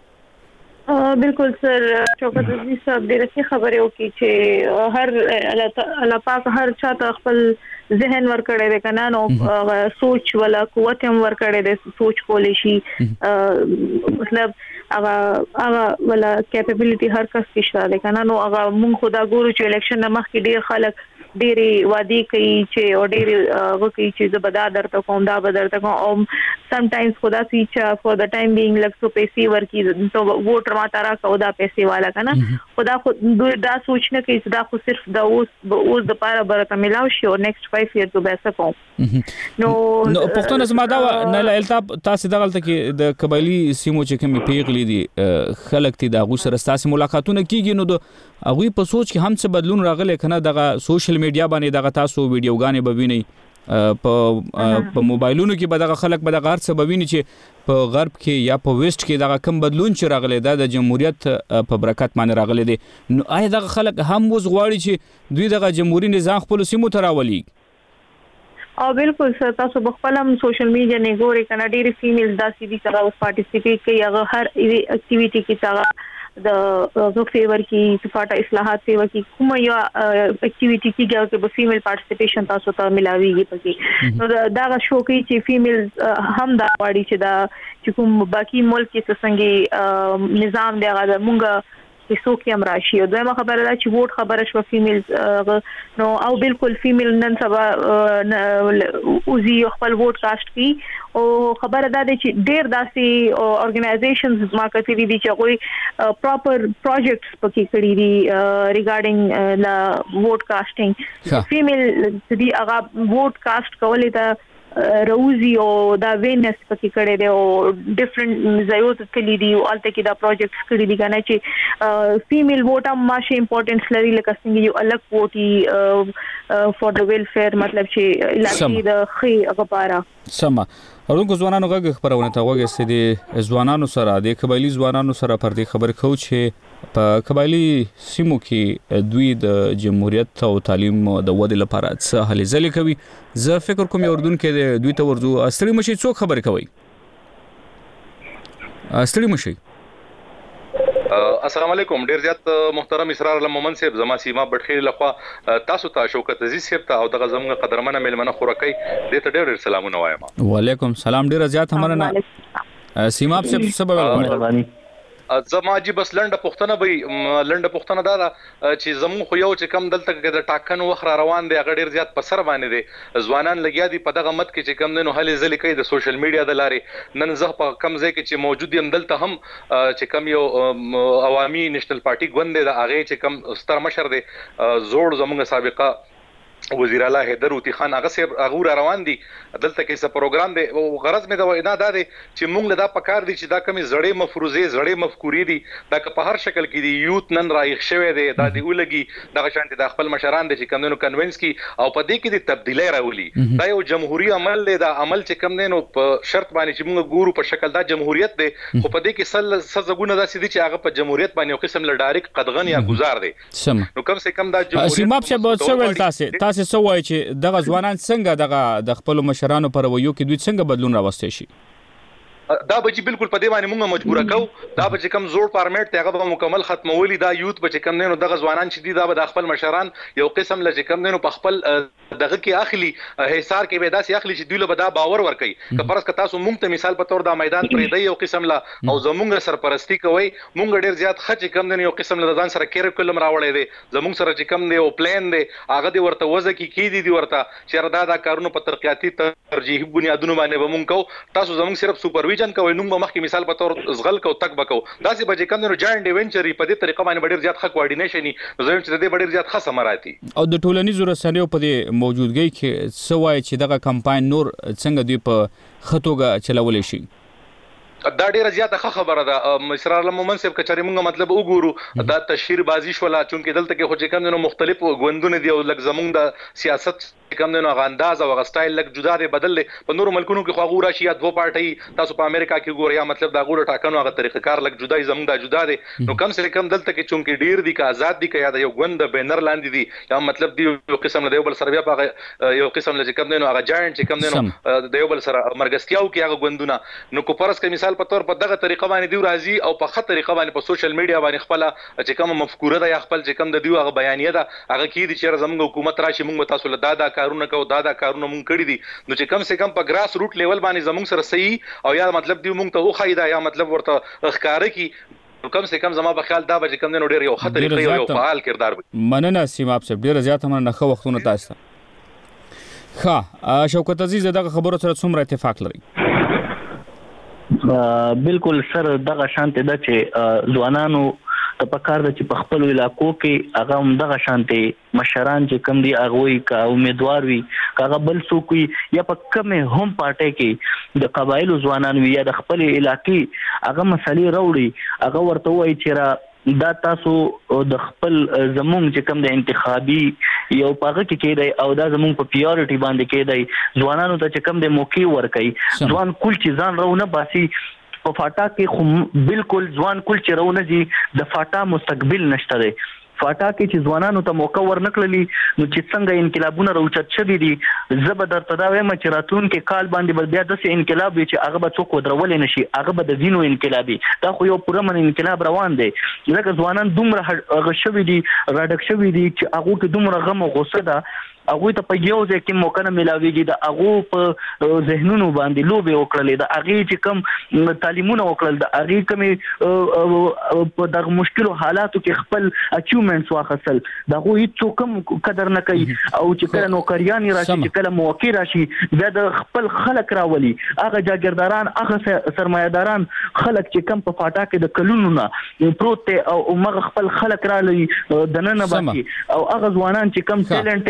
بالکل سر شوکت عزیز صاحب ډېر ښه خبره وکړي چې هر الله پاک هر چا ته خپل ذهن ورکړی دی کنه نو سوچ ولا قوت هم ورکړی دی سوچ کولی شي مطلب هغه هغه ولا کیپبিলিټي هر کس کې شته دی کنه نو هغه مونږ خدا ګورو چې الیکشن نه مخکې ډیر خلک ډېری وادي کوي چې او ډېری وکړي چې زبدا درته کوم دا بدرته کوم او سم ټایمز خدا سي چې فور د ټایم بینګ لګ سو پیسې ورکی تو ووټر ما تارا کو دا پیسې والا کنه خدا خو دوی دا سوچ نه کوي چې دا خو صرف د اوس اوس د پاره برته ملاو شي او نیکسټ فایو ایئر تو به کوم نو نو پښتون زما دا نه لالتاب تاسو دغلت کې د قبایلی سیمو چې کومي پیغلي دي خلک تی دا غو سره تاسو ملاقاتونه کیږي نو د هغه په سوچ کې هم څه بدلون راغلی کنه دغه سوشل میډیا باندې دغه تاسو ویډیوګانې به وینئ په په موبایلونو کې به دغه خلک به دغه هر څه به ویني چې په غرب کې یا په ویسټ کې دغه کم بدلون چې راغلی دا د جمهوریت په برکت باندې راغلی دی نو آیا دغه خلک هم اوس غواړي چې دوی دغه جمهوریت نظام خپل سیمو ته راولي او بالکل سر تاسو خپل هم سوشل میډیا نه ګوري کنه ډېری فیمیلز دا سیدي سره اوس پارټیسیپیټ کوي هغه هر اکټیویټي کې څنګه د زو فیور کی صفاته اصلاحات فیور کی کوم یو اکټیویټي کیږي چې په فیمیل پارټیسیپیشن تاسو ته ملاويږي پکې نو دا شو کوي چې فیمیل هم دا واړي چې دا چې کوم باقي ملک کې څنګه نظام دی هغه مونږه چې څوک هم راشي او دغه خبره ده چې ووټ خبره شو فیمیل نو او بالکل فیمیل نن سبا اوزي خپل ووټ کاست کی او خبره ده چې ډېر داسې اورګنایزیشنز ما کتلې دي چې کوئی پراپر پروجیکټس پکې کړی دي ریګارډینګ لا ووټ کاسټینګ فیمیل چې دی هغه ووټ کاست کولې ته روزي او دا وینس پکې کړي دي او ډیفرنٹ زایوت کلی دي او الته کې دا پروجیکټس کړي دي کنه چې فیمیل ووټ هم ماشه امپورټنس لري لکه څنګه یو الګ ووټي فور د ویلفیر مطلب چې علاقې د خې غپارا سم اورونکو ځوانانو غږ خبرونه ته وګورئ د ځوانانو سره د قبایلی ځوانانو سره پر دې خبر کو چې په قبایلی سیمو کې دوی د جمهوریت او تعلیم د ودې لپاره څه هلې ځلې کوي. زه فکر کوم اردن کې دوی ته ورځو استری مشي څوک خبرې کوي استری مشي. السلام علیکم. ډیر زیات محترم اسرار الله مومن صاحب زما سیما بټخیل لخوا تاسو ته شوکت عزیز صاحب ته او دغه زموږ قدرمنه ملمنه خورکۍ دې ته ډیر ډیر سلامونه وایم. وعلیکم سلام. ډیر زیات همره سیما صاحب سبب مهرباني. زما جی بس لنډه پښتنه به لنډه پښتنه دا چې زمون خو یو چې کم دلته کې د ټاکنو وخت را روان دی هغه ډیر زیات په سر باندې دي ځوانان لګیا دي په دغه مت کې چې کم دنو هلې ځلې کوي د سوشل میډیا د لارې. نن زه په کم ځای کې چې موجود یم دلته هم چې کم یو عوامي نېشنل پارټي ګوند دی د هغه چې کم ستر مشر دی زوړ زموږ سابقه وزیر اعلی حیدر اوتی خان هغه سه هغه روان دي دلته کې څه پروګرام دی او غرض مې دا وینا دا دی چې موږ له دا پکار دي چې دا کمی زړې مفروضه زړې مفکورې دي دا په هر شکل کې دي یوت نن رايخ شوی دی دا دی ولګي دا شانتي د خپل مشران دي چې کمونو کنوینس کی او په دې کې د تبدیلی راولي. دا یو جمهوریت عمل دی دا عمل چې کم دینو په شرط باندې چې موږ ګورو په شکل دا جمهوریت دی خو په دې کې سل سزګونه دا سدي چې هغه په جمهوریت باندې یو قسم ل ډایرک قدغن یا گزار دی. نو کم سے کم دا جمهوریت سیماب شه بہت څه ول تاسو تاسو څه وایي چې دغه ځوانان څنګه دغه د خپل مشرانو پر ویو کې دوی څنګه بدلون راوستي شي؟ دا به چې بالکل په دې باندې موږ مجبور کوو دا به چې کم زوړ فارمیټ ته هغه به مکمل ختمولي دا یوت به چې کم نه نو دغه ځوانان چې دي دا به د خپل مشران یو قسم لږ کم نه نو په خپل دغه کې اخلي حصار کې به داسې اخلي چې دوی له دا باور ور کوي که پرس که تاسو مونږ ته مثال په تور دا میدان پرې دی یو قسم لا او زمونږ سرپرستی کوي مونږ ډیر زیات خچ کم نه یو قسم له ځان سره کیریکولم راوړی دی زمونږ سره چې کم دی او پلان دی هغه دی ورته وځه کې کی دي دی ورته چې ردا دا کارونه په ترقیاتي ترجیح بنیادونو باندې به مونږ کو تاسو زمونږ صرف سپرویژن کوي نو مخکې مثال په تور زغل کو تک بکو داسې به کم نه جاینټ ایونچری په دې طریقه باندې ډیر زیات ښه کوارډینیشن ني زم چې دې ډیر زیات ښه سمراتی. او د ټولنیزو رسنیو په دې موجودګۍ کې سوای چې دغه کمپاین نور څنګه دی په خطوګه چلولې شي؟ دا ډیره زیاته ښه خبره ده اسرار الله مومن صاحب کچاري موږ مطلب وګورو دا تشهیر بازی شولا چونکې دلته کې خو چې کم نو مختلف غوندونه دي او لکه زمونږ د سیاست کم نو غانداز او غسټایل لک جدا دي بدل په نورو ملکونو کې خو غوړه شي دوه پارټي تاسو په امریکا کې ګورئ یا مطلب دا غوړه ټاکنو هغه طریقه کار لک جدای زمونږ د جدا دي نو کم سے کم دلته کې چونکې ډیر دي که آزاد دي که یا د یو غوند بینر لاندې دي یا مطلب دی یو قسم له یو بل سره بیا په یو قسم له کم نو هغه جاینټ چې کم نو د یو بل سره مرګستیاو کې هغه غوندونه نو کو پرس کې مثال په تور په دغه طریقه باندې دی راځي او په خطر طریقه باندې په سوشل میډیا باندې خپل چې کوم مفکوره ده یا خپل چې کوم د دیو هغه بیانیه ده هغه کې دي چې زموږ حکومت راشي موږ تاسو له دادا کارونه کوو دادا کارونه موږ کړی دي نو چې کم سے کم په ګراس روټ لیول باندې زموږ سره صحیح او یا مطلب دی موږ ته وخایدا یا مطلب ورته ښکارا کی کم سے کم زما په خیال دا به کم نه ډیر یو خطر دی یو فعال کردار مننه سیماب صاحب ډیر زیات هم نه خو وختونه تاسو ښه شوکت عزیز دغه خبرو سره څومره اتفاق لري؟ بالکل سر دغه شانته د چې ځوانانو ته پکار د چې په خپل علاقو کې هغه هم دغه شانته مشران چې کم دي هغه کا امیدوار وي هغه بل څوک وي یا په کومه هم پارټي کې د قبایلو ځوانان وي یا د خپل علاقې هغه مسلې راوړي هغه ورته وایي چې را دا تاسو د خپل زمونږ چې کوم د انتخابي یو پاغه کې کېدای او دا زمونږ په پیورټي باندې کېدای ځوانانو ته چې کوم د موقع ورکړي ځوان کول چې ځان راونه باسي په فاټا کې خو بالکل ځوان کول چې راونه دي د فاټا مستقبل نشته دی فاټا کې چې ځوانانو ته موقع ورنکړلی نو چې څنګه انقلابونه راوچت شوي دي زه به درته دا وایم چې راتلونکي کال باندې به بیا داسې انقلاب وي چې هغه به څوک ودرولی نه شي هغه به د ځینو انقلابي دا خو یو پوره من انقلاب روان دی ځکه ځوانان دومره هغه شوي دي راډک شوي دي چې هغو کې دومره غم او غصه ده هغه ته په یو ځای کې موقع نه ملاويږي د هغه په ذهنونو باندې لوبه وکړلې د هغه چې کم تعلیمونه وکړل د هغه کوم په دغه مشکلو حالاتو کې خپل اچیومنټس واخصل دا هغه هیڅ کوم قدر نه کوي او چې کله نوکریان راشي چې کله موقع راشي بیا د خپل خلک راولي هغه جاګیرداران هغه سرمایداران خلک چې کم په فاټا کې د کلونو نه پروت او مغه خپل خلک را لې د نن باندې او هغه ځوانان چې کم ټیلنټ او چې کم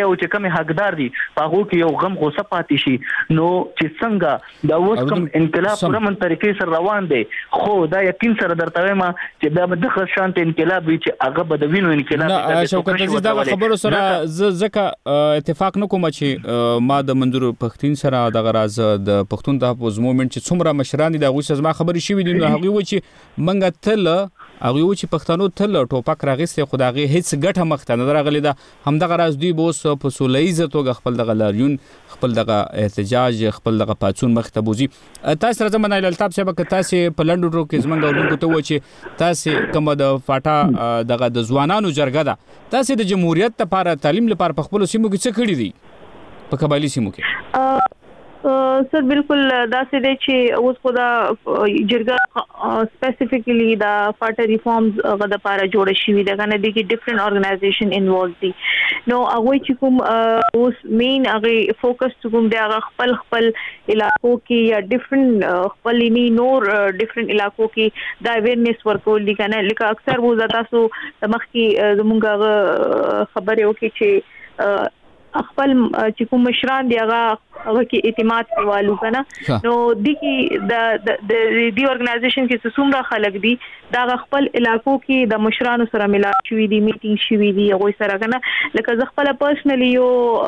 عوام حقدار دي هغه کې یو غم غوسه پاتې شي نو چې څنګه دا اوس کوم انقلاب پر من طریقې سره روان دی خو دا یقین سره درته وایم چې دا د خشانت انقلاب وی چې هغه بدوینو انقلاب نه شوکت عزیز دا خبرو سره ځکه اتفاق نکوم چې ما د منظور پښتين سره د غراز د پښتون د حفظ موومېنټ چې څومره مشران دي دا غوښه زما خبرې شوې دي نو هغه و چې منګه تل هغه و چې پښتنو تل ټوپک راغسته خدای هیڅ ګټه مخته نه راغلی دا همدغه راز دوی بوس په سولېزه توګه خپل دغه لاریون خپل دغه احتجاج خپل دغه پاتون مخته بوزي تاسو راځم نه التاب شبه ک تاسو په لندن کې زمونږ اورونکو ته و چې تاسو کوم د فاټا دغه د ځوانانو جرګه ده تاسو د جمهوریت لپاره تعلیم لپاره په خپل سیمو کې څه کړی دي په قبایلی سیمو کې سر بالکل دا څه دی چې اوس خو دا جرګه سپیسیفیکلی دا فاټا ریفارمز غو د لپاره جوړ شوی دا کنه دي کې ډیفرنٹ ارګنایزیشن انوالو دي نو هغه چې کوم اوس مین هغه فوکس کوم دی هغه خپل خپل علاقو کې یا ډیفرنٹ خپل ني نور ډیفرنٹ علاقو کې دا اویرنس ورکول دي کنه لکه اکثر وو تاسو مخ کې زمونږه خبره وکړي چې خپل چې کوم مشران دی هغه هغه کې اعتماد کوالو کنه نو د کی د د دی ارګنایزیشن کې څومره خلک دي دا خپل علاقو کې د مشرانو سره ملاقات شوې دي میټینګ شوې دي هغه سره کنه لکه زه خپل پرسنلی یو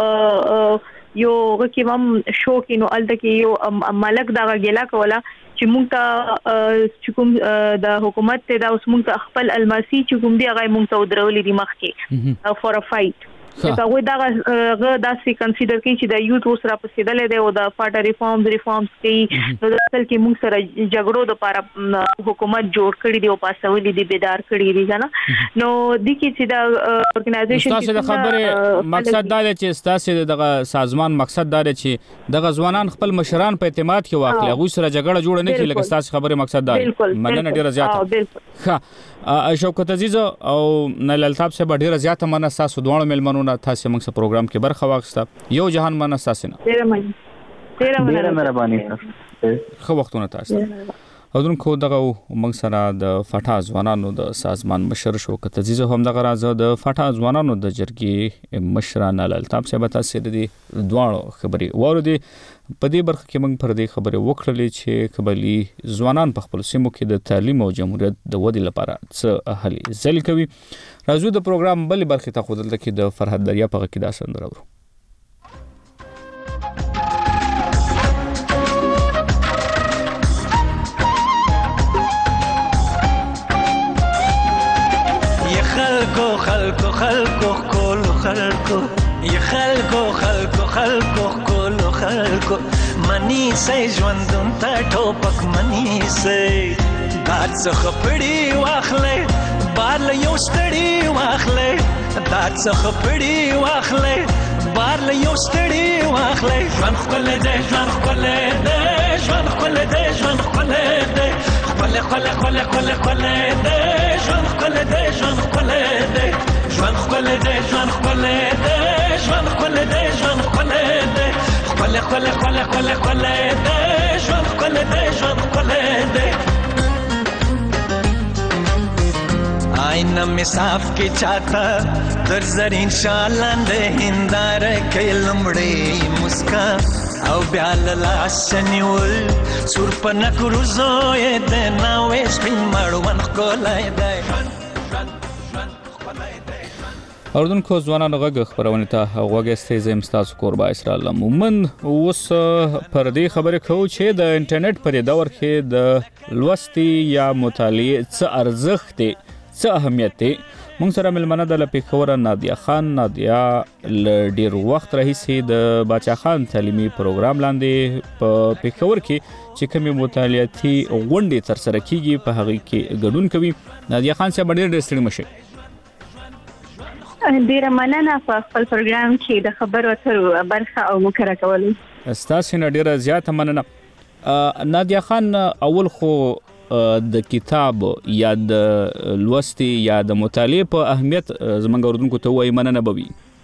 یو کوم شو کې نو الته کې یو ملک دا غلا کوله چې مونږ ته چې کوم د حکومت ته دا اوس مونږ ته خپل الماسي چې کوم دی هغه مونږ ته ودرولې دي مخکې فور ا فایټ دا وای دا غا داسې کنسیډر کوي چې د یوت اوس را پسیدلې دی او د فاټا ریفارمز ریفارمز کوي نو د اصل کې موږ سره جګړو د لپاره حکومت جوړ کړی دی او پاسولې دی بیدار کړی دی کنه نو د کی چې د ارګنایزیشن تاسو د خبره مقصد دا دی چې تاسو دغه سازمان مقصد دا دی چې دغه ځوانان خپل مشران په اعتماد کې واخلي هغه سره جګړه جوړ نه کړي لکه تاسو خبره مقصد دا دی مننه ډیره زیاته ښه شوکت عزیز او نلالتاب صاحب ډیره زیاته مننه تاسو دوه ملمنو تاسو موږ سره پروګرام کې برخه واخسته یو جهان مننه تاسو نه ډیره مننه ډیره مهرباني خو وختونه تاسو اذن کو دغه موږ سره د فاټا ځوانانو د سازمان مشر شوکت عزیز هم دغه راز د فاټا ځوانانو د جرګې مشران التاب صاحب تاسو د دوه خبري وروډي په دې برخه کې موږ پر دې خبره وکړلې چې قبایلی ځوانان په خپل سیمو کې د تعلیم او جمهوریت د ودی لپاره څه هلي ځل کوي راځو د پروګرام بل برخه ته خودل کې د فرحت دریا په کې دا سندره ورو خلکو خلکو خلکو کولو خلکو یا خلکو خلکو خلکو کولو خلکو منی سي ژوندون ته ټوپک منی سي دار څخه پړی واخلې بار له یو ستړي واخلې دار څخه پړی واخلې بار له یو ستړي واخلې ژوند خپل دې ژوند خپل دې ژوند خپل دې ژوند خپل دې خپل خپل خپل خپل خپل دې ژوند خپل دې ژوند خپل دې ژوند خپل دې ژوند خپل دې ژوند خپل دې ژوند خپل دې خپل خپل خپل خپل خپل دې ژوند خپل دې ژوند خپل دې آئینه می صاف کې چاته در زرین شالند هندار کې لمړې مسکا او بیا لاس نیول سور پنا کروزوې د ناوې سپین مړون کولای دی اردن کو ځوانانو غږ خبرونه ته غوږی زم تاسو قربا اسرائیل مومن اوس پر دې خبره کوم چې د انټرنیټ په دور کې د لوستي یا مطالعه څه ارزښت دی څه اهمیت دی موږ سره ملمنه د لپیکور نادیا خان نادیا ل ډیر وخت راهیسې د باچا خان تعلیمي پروګرام لاندې په پیښور کې چې کومه مطالعاتي غونډې تر سره کیږي په هغه کې ګډون کوي نادیا خان صاحب ډیر ډیر مشه ډیر مننه په خپل پروګرام کې د خبرو اترو برخه او مکرر کول استاسو نه ډیر زیاته مننه نادیا خان اول خو د کتاب یا د لوستي یا د مطالعه په اهمیت زمونږ اردوونکو ته وایي مننه بوي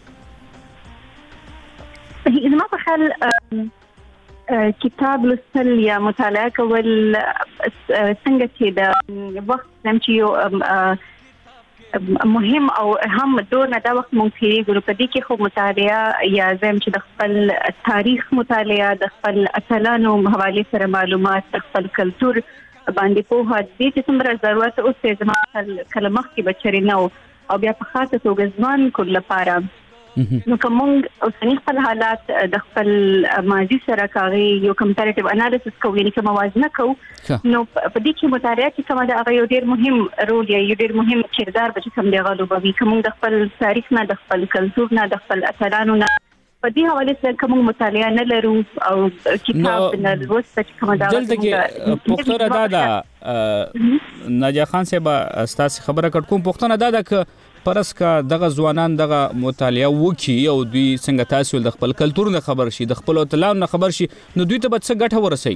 زما په خیال کتاب لوستل یا مطالعه کول څنګه چې د وخت سم چې یو مهم او هم دور نه دا وخت مونږ پیږو په دې کې خو مطالعه یا زم چې د خپل تاریخ مطالعه د خپل اتلانو حواله سره معلومات د خپل کلچر باندې په هغه دې چې څومره ضرورت اوس زما کلمه کې بچری نه او بیا په خاصه توګه ځوان کول لپاره نو کوم اوسنی خپل حالات د خپل ماضي سره کوي یو کمپیریټیو انالیسس کوي یعنی کوم موازنه کوي نو په دې کې مطالعه چې کومه د هغه یو ډیر مهم رول یا یو ډیر مهم کردار به کوم دی غلوبوي کوم د خپل تاریخ نه د خپل کلچر نه د خپل اتلانو نه په دې حواله سره کوم مطالعه نه لرو او کتاب نه لوست چې کومه دا دلته کې پښتو را ده ناجا خان صاحب استاد خبره کړ کوم پښتو نه ده ک پرس کا دغه ځوانان دغه مطالعه وکي او دوی څنګه تاسو د خپل کلچر نه خبر شي د خپل اتلانو نه خبر شي نو دوی ته به څه ګټه ورسي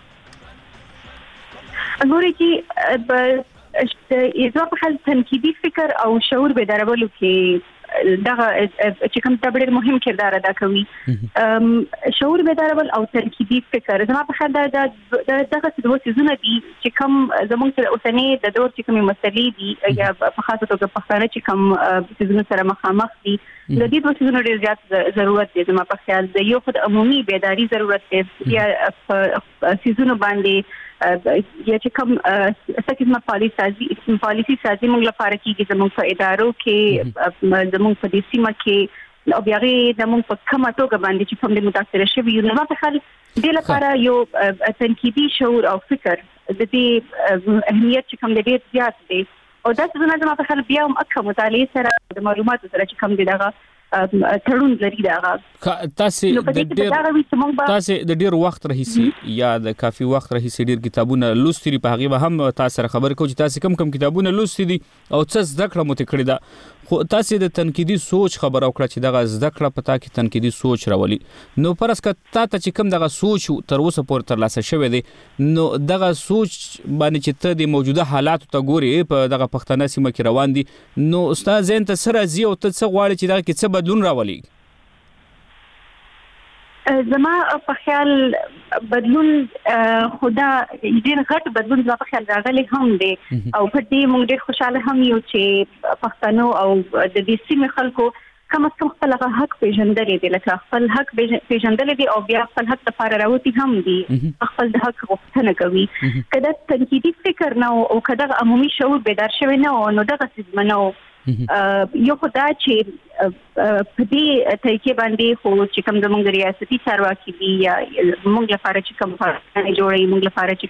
اګوري چې په یو په حال تنقیدي فکر او شعور به درولو کې دغه چې کوم ډېر مهم کردار ادا کوي شعور به درول او تنقیدي فکر زما په خیال دا دغه څه دوه سيزونه دي چې کوم زموږ سره اوسنی د دور چې کومې مسلې دي یا په خاصه توګه پښتانه چې کوم سيزونه سره مخامخ دي د دې دوه سيزونو ډېر زیات ضرورت دی زما په خیال د یو خود عمومي بیداری ضرورت دی یا سيزونه باندې یا چې کوم سکه پالیسي سازي پالیسي سازي موږ لپاره کېږي زموږ په ادارو کې زموږ په دې سیمه کې او بیا د موږ په کومه توګه باندې چې کوم د متاثر شوی یو نو په حال د لپاره یو تنقیدي شعور او فکر د دې اهمیت چې کوم د دې زیات دی او دا څه نه زما په حال بیا هم اکه مطالعه سره د معلوماتو سره چې کوم دی دغه تړون لري دا تاسو د ډیر تاسو د ډیر وخت رهیسي یا د کافي وخت رهیسي ډیر کتابونه لوستري په هغه به هم تاسو سره خبر کو چې تاسو کم کم کتابونه لوستي دي او څه زده کړه مو تکړه ده خو تاسو د تنقیدي سوچ خبر او کړه چې دغه زده کړه پتا کې تنقیدي سوچ راولي نو پرس کا تا ته چې کم دغه سوچ تر اوسه پورې تر لاسه شوی دی نو دغه سوچ باندې چې ته د موجوده حالات ته ګوري په دغه پښتنه سیمه کې روان دي نو استاد زین ته سره زی او ته څه غواړي چې دغه کې څه بدلون راولي زما په خیال بدلون خدا ډیر غټ بدلون زما په خیال راغلی هم دی او په دې موږ ډیر خوشاله هم یو چې پښتنو او د دې سیمې خلکو کوم څه خپل حق پیژندل دي لکه خپل حق پیژندل دي او بیا خپل حق لپاره راوتی هم دي خپل د حق غوښتنه کوي کله تنقیدي فکر نه او کله عمومي شعور بیدار شوی نه نو دغه څه منو یو خدای چې په دې طریقې باندې خو چې کوم زموږ ریاستي چارواکي دي یا موږ لپاره چې کوم پرانه جوړي موږ لپاره چې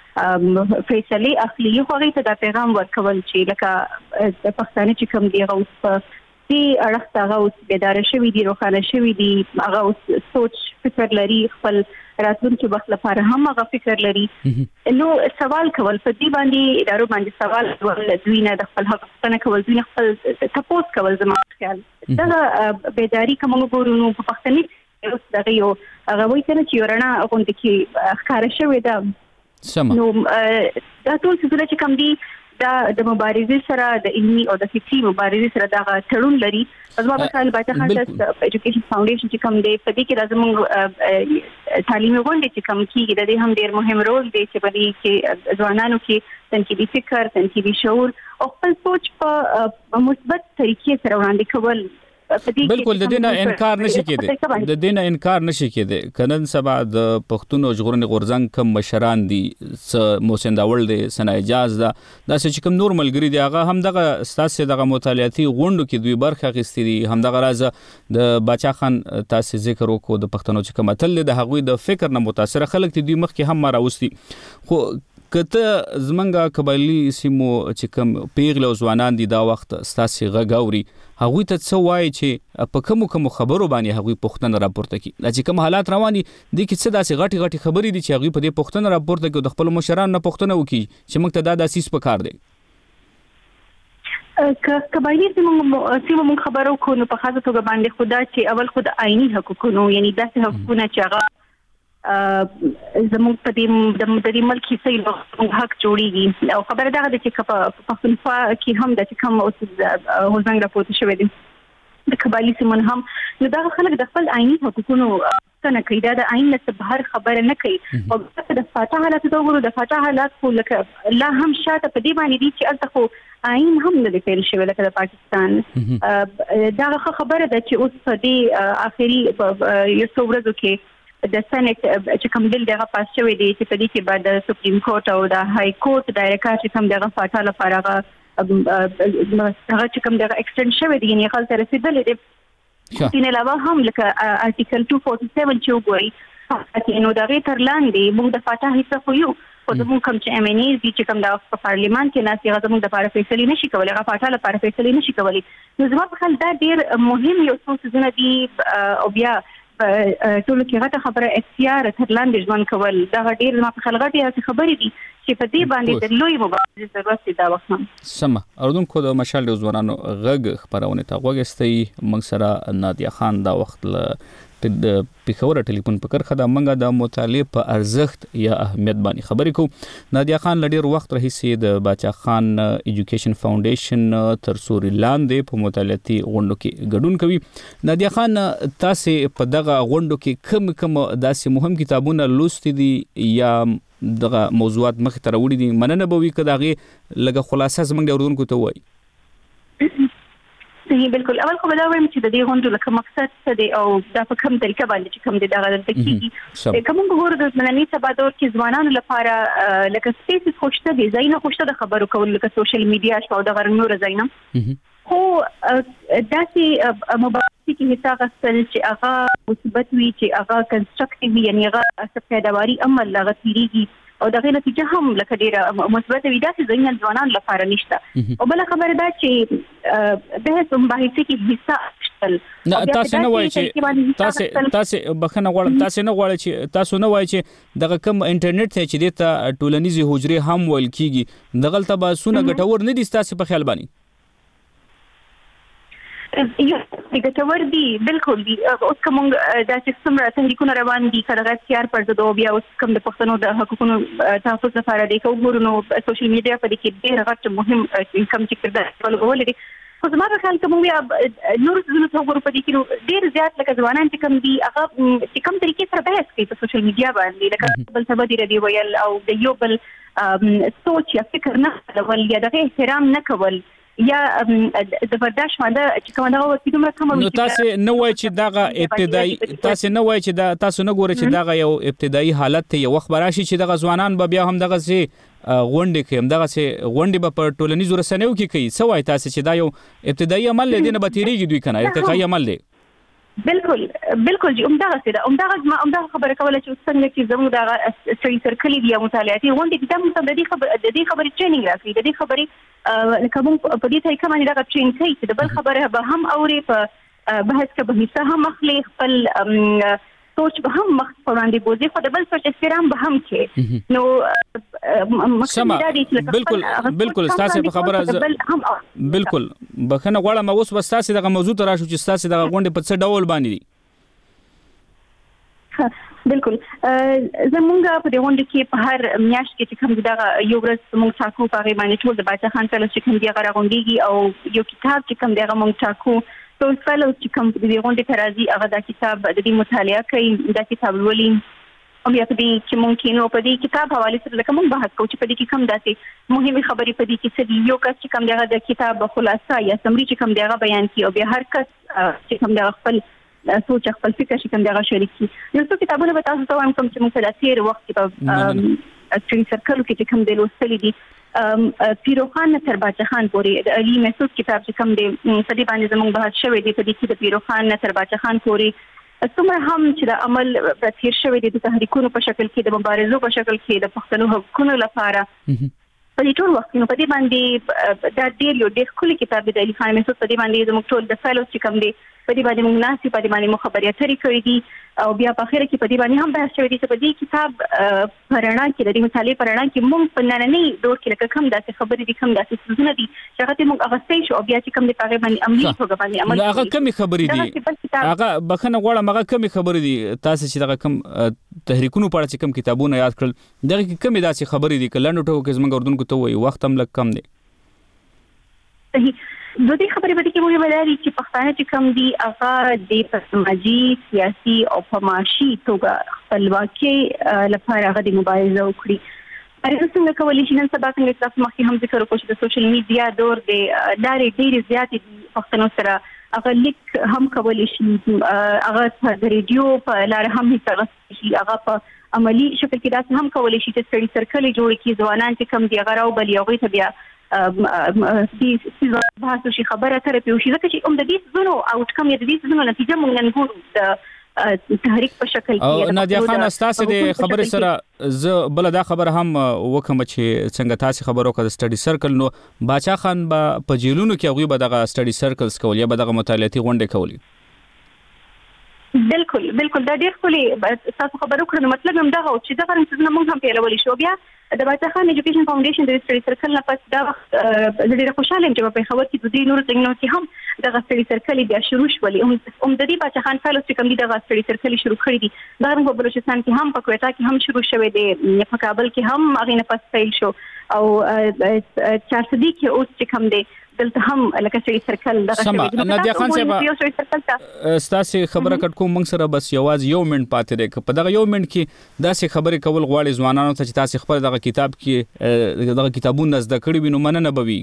کوم فیصله اخلي یو هغه ته د پیغام ورکول چې لکه د پښتانه چې کوم دی غوښ په دې اړه هغه اوس بیدار شوی دي روښانه شوی دي هغه اوس سوچ فکر لري خپل راتلونکي وخت لپاره هم هغه فکر لري نو سوال کول په دې باندې ادارو باندې سوال کول دوی نه د خپل حق څخه کول دوی نه خپل تاسو کول زما خیال دا بیداری کوم ګورونو په پښتني اوس دغه یو هغه وایي چې ورنه غونډه کې ښکار شوی دا نو دا ټول څه چې کوم دي دا د مبارزې سره د علمي او د فکري مبارزې سره دا تړون لري زما په خیال باید خاصه ایجوکیشن فاونډیشن چې کوم دی په دې کې لازم تعلیمي غونډې چې کوم کیږي د دې هم ډیر مهم رول دی چې په دې کې ځوانانو کې تنقیدي فکر تنقیدي شعور او خپل سوچ په مثبت طریقې سره وړاندې کول بالکل د دینه انکار نشي کېده د دینه انکار نشي کېده کنن سبا د پښتون ژغورنې غورځنګ کم مشران دي س موسند اول دي سنا اجازه دا د چې کوم نور ملګری دی هغه هم دغه استاد دغه مطالعاتي غونډو کې دوی برخه اخیستي دي هم دغه راز د باچا خان تاسو ذکر وکړو د پښتنو چې کوم تل د هغوی د فکر نه متاثر خلک دي دوی مخکې هم راوستي خو کته زمنګا قبایلی سیمو چې کوم پیغله ځوانان دي دا وخت ستاسو غاوري هغوی ته څه وایي چې په کوم کوم خبرو باندې هغوی پښتنه راپورته کی چې کوم حالات رواني دي کې څه داسې غټي غټي خبرې دي چې هغوی په دې پښتنه راپورته کې د خپل مشرانو نه پښتنه وکي چې موږ ته دا د اساس پکار دی که قبایلی سیمو موږ خبرو کو نو په خاصه توګه باندې خدا چې اول خود آئینی حقوقونه یعنی داسې حقوقونه چې هغه زموږ په دې د مدري ملک هیڅ حق جوړیږي او خبره ده چې په پښتونخوا کې هم د کوم اوس غوښتنه راپورته شوې ده د قبایلی سیمون هم نو دا خلک د خپل آئینی حقوقونو نه کوي دا د عین نه بهر خبره نه کوي او د فاتح حالات د وګړو د فاتح حالات خو لکه لا هم شاته په دې باندې دي چې الته خو عین هم نه پیل شوی لکه د پاکستان دا خبره ده چې اوس په دې اخري یو څو ورځو کې د سېنات چې کوم بل دغه پاس شوی دی چې په دې کې بعد د سپریم کورټ او د های کورټ دایره چې کوم دغه فاتح لپاره هغه چې کوم دغه ایکسټند شوی دی یعنی خلک رسیدلې دي چې نه علاوه هم لکه ارټیکل دوه سوه سل چې وګورئ نو دغه تر لاندې موږ د فاتح حصہ خو یو خو زموږ کوم چې ام ان ای دي چې کوم د پارلیمان کې ناس یې زموږ د لپاره فیصله نشي کولای هغه فاتح لپاره فیصله نشي کولای نو زما په خیال دا ډیر مهم یو څه څه دي او بیا ټول کې غته خبره اختیار تر لاندې ځوان کول دا ډیر ما په خیال غټي خبرې دي چې په دې باندې د لوی مبارزې ضرورت دی دا وخت سم اردوونکو د مشال د ځوانانو غږ خبرونه تا وګستي موږ سره نادیا خان دا وخت له د پیښور ټلیفون په کرخه د منګه د مطالعه په ارزښت یا اهمیت باندې خبرې کو نادیا خان لډیر وخت راهیسې د باچا خان ایجوکیشن فاونډیشن تر سوري لاندې په مطالعاتي غونډو کې ګډون کوي نادیا خان تاسو په دغه غونډو کې کوم کوم داسې مهم کتابونه لوستي دي یا دغه موضوعات مخ ته راوړي دي مننه به وي کداغه لګه خلاصه زمنګ د اردوونکو ته وایي صحیح بالکل اول خو دا وایم چې د دې غونډو لکه مقصد څه دی او دا په کوم طریقه باندې چې کوم د دغه د کیږي کوم وګورو د نننی سبا دور کې ځوانانو لپاره لکه سپیس خوشته دي زینه خوشته د خبرو کول لکه سوشل میډیا شو د غرنور زینه خو داسې مبارزه کې هیڅ غسل چې هغه مثبت وي چې هغه کنستراکټیو یعنی هغه سپیدواري عمل لغتيږي او دغه نتیجه هم لکه ډیره مثبت وي دا چې ځینې ځوانان لپاره نشته او بل خبره دا چې د هیڅ مباحثه کې حصہ شتل نه تاسو نه وایي چې تاسو تاسو بخنه غواړم تاسو نه غواړئ چې تاسو نه وایي چې دغه کم انټرنیټ ته چې د ټولنیزي حجرې هم ویل کیږي دغه تباسونه ګټور نه دي تاسو په خیال باندې یو ګټور دي بالکل دي اوس کوم دا چې څومره تحریکونه روان دي کله اختیار پر زده بیا اوس کوم د پښتنو د حقوقو تحفظ لپاره د کومورونو سوشل میډیا په دې کې ډېر غټ مهم کوم چې کړه ولول دي خو زما په خیال کوم بیا نور څه څه ورو په دې کې ډېر زیات لکه ځوانان چې کوم دي هغه چې کوم طریقې سره بحث کوي په سوشل میډیا باندې لکه بل څه بدی ردی ویل او د یو بل سوچ یا فکر نه ول یا د احترام نه کول یا د برداشت ماده چې کومه دا وتی دومره کومه نو تاسو نه وای چې دغه ابتدایي تاسو نه وای چې دا تاسو نه ګورئ چې دغه یو ابتدایي حالت ته یو وخت راشي چې دغه ځوانان به بیا هم دغه سي غونډې کوي دغه سي غونډې به په ټولنیزو رسنیو کې کوي څه وای تاسو چې دا یو ابتدایي عمل دی نه به تیریږي دوی کنه ارتقایي عمل دی بالکل بالکل جی عمدہ سره عمدہ ما عمدہ خبره کوله چې څنګه چې زموږ د سړي سرکلي دی مطالعاتي غونډې د موږ د دې خبر د دې خبرې ټریننګ راکړي د دې خبرې لکه موږ په دې طریقه باندې دا ټرین کوي چې د بل خبره به هم اوري په بحث کې به حصہ هم اخلي خپل سوچ به هم مخ وړاندې بوزي خو د بل سوچ احترام به هم کې نو بالکل بالکل تاسو په خبره بالکل بخنه غواړم اوس بس تاسو دغه موضوع ته راشو چې تاسو دغه غونډې په څه ډول باندې دي بالکل زمونږ په دې غونډه کې په هر میاشت کې چې کوم دغه یو ورځ موږ تاکو په غي باندې ټول د باچا خان سره چې کوم دغه غونډيږي او یو کتاب چې کوم دغه موږ تاکو ټول فلو چې کوم د دې غونډې ترازی هغه د کتاب د دې مطالعه کوي د کتاب ولولي او بیا په دې چې ممکن نو په دې کتاب حواله سره لکه موږ بحث کوو چې په دې کې کوم داسې مهمه خبرې په دې کې څه یو کس چې کوم دغه د کتاب خلاصه یا سمري چې کوم دغه بیان کوي او بیا هر کس چې کوم دغه خپل سوچ خپل فکر چې کوم دغه شریک کی یو څه کتابونه به تاسو ته وایم کوم چې موږ د تیر وخت په سټرینګ سرکل کې چې کوم د لوستل دي پیروخان تر باچا خان پورې د علي محسوس کتاب چې کوم دی په دې باندې زموږ بحث شوی دی په دې کې د پیروخان تر باچا خان پورې څومره هم چې د عمل تیر شوی دی د تحریکونو په شکل کې د مبارزو په شکل کې د پښتنو حقوقو لپاره په دې ټول وخت نو په دې باندې دا ډېر یو ډېر ښکلی کتاب دی د علي خان محسوس په دې باندې زموږ ټول د فلو چې کوم دی په دې باندې موږ ناسي په دې باندې مخابرات لري کړې دي او بیا په اخر کې په دې باندې هم بحث شوی دی چې په دې کتاب پرانا کې د دې مطالعې پرانا کې موږ په نننی دور کې لکه کوم داسې خبرې دي کوم داسې څه دي چې هغه موږ اغستې شو او بیا چې کوم د پاغه باندې عملي توګه باندې عمل هغه کومې خبرې دي هغه بخنه غواړم هغه کومې خبرې دي تاسو چې دغه کوم تحریکونو په اړه چې کوم کتابونه یاد کړل دغه کومې داسې خبرې دي کله نو ټکو کې زموږ اردوونکو ته وایي وخت هم لږ کم دی صحیح د دې خبرې به کې مهمه ده چې پښتانه چې کوم دي هغه د سماجی سیاسي او معاشي توګه خپلواکي لپاره هغه د مبارزه وکړي. ارزه څنګه کولی شي نن سبا څنګه تاسو مخکې هم ذکر وکړو چې د سوشل میډیا دور دی لارې ډېرې زیاتې پښتنو سره هغه لیک هم کولی شي هغه د ریډیو په لار هم هیڅ شي هغه په عملی شکل کې داسې هم کولی شي چې سټډي سرکل جوړ کړي ځوانان چې کوم دی هغه راو بل یو غي ته بیا د سیزو بحث شي خبره تر پیو شي ځکه چې کوم د دې زونو اوټ کم د دې زونو نتیجه مونږ نن ګورو د تحریک په شکل کې. نادیا خان استاسو د خبرې سره ز بل دا خبر هم وکم چې څنګه تاسو خبرو کړه سټډي سرکل نو باچا خان با په جیلونو کې هغه به دغه سټډي سرکلز کول یا به دغه مطالعاتي غونډې کولې. بالکل بالکل دا ډېر خولي تاسو خبرو کړو نو مطلب هم دا و چې دا غواړم چې موږ هم پیلولې شو. بیا د باچا خان ایجوکیشن فاونډیشن د سټډي سرکل نه پس دا وخت د ډېر خوشاله یم چې په خبر کې د دې نور څنګه کې هم د سټډي سرکل بیا شروع شولې هم هم د دې باچا خان فالو چې کوم دي د سټډي سرکل شروع کړی دي دا هم په بلوچستان کې هم په کوټا کې هم شروع شوه دی په کابل کې هم هغه نه پس پیل شو او چارسدي کې اوس چې کوم دی دلته هم لکه سړي سرکل دغه شوی. نادیا خان صاحب ستاسو خبره کټ کوم موږ سره بس یواز یو منټ پاتې دی په دغه یو منټ کې داسې خبرې کول غواړي ځوانانو ته چې تاسو خپل دغه کتاب کې دغه کتابونه زده کړی وینو مننه بوي.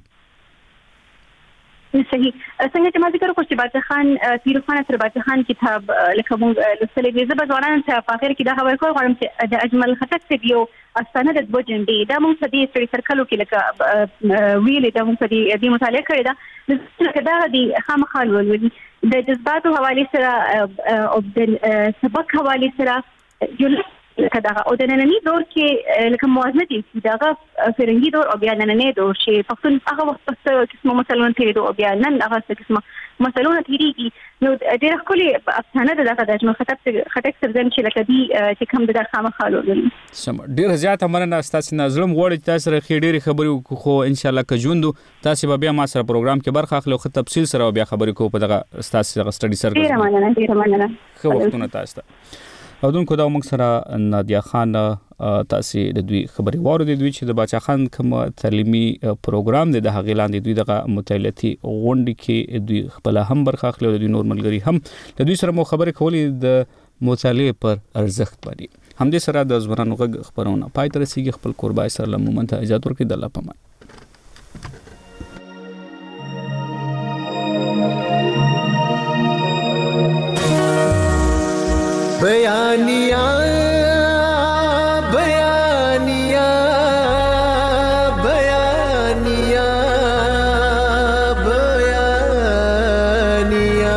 صحیح څنګه چې ما ذکر وکړ چې باچا خان تیر خان تر باچا خان کتاب لکه موږ لسلې دې زبر ځوانان ته په اخر کې دا خبر کوم غواړم چې د اجمل خټک ته یو استانه د بوجنډي دا موږ په دې سړي سرکلو کې لکه ویلې دا موږ په دې مطالعه کړی دا لکه دا د خامخال ولولي د جذباتو حواله سره او د سبق حواله سره یو لکه دا او د نننی دور کې لکه موازنه دي چې دا فرنګي دور او بیا نننی دور چې پښتون هغه وخت په قسمه مسلمان تیرې او بیا نن هغه قسمه مسلونه تیریږي نو ډېر خولي افسانه ده دا د خطب خټک سرزن چې لکه دي چې کوم د خامخالو سم ډېر زیات مننه تاسو نظرم غوړی تاسو سره خېډيري خبرې خو ان شاء الله که ژوند تاسو به بیا ما سره پروګرام کې برخه اخلو خو تفصیل سره بیا خبرې کوو په دغه تاسو سټډي سرکل. ډېر مننه ډېر مننه خو وختونه تاسو ته او دونکو دا موږ سره نادیا خان تاسو د دوی خبري واره د دوی چې د باچا خان کوم تعلیمي پروګرام د هغې لاندې دوی دغه مطالعاتي غونډې کې دوی خپل هم برخه اخلي او د نور ملګری هم د دوی سره مو خبرې کولې د مطالعه پر ارزښت باندې هم دې سره د ځوانانو غږ خبرونه پای ته رسیدي. خپل قربای سره لمومن ته اجازه ورکړئ د الله پامان. बयानिया बयानिया बयानिया बयानिया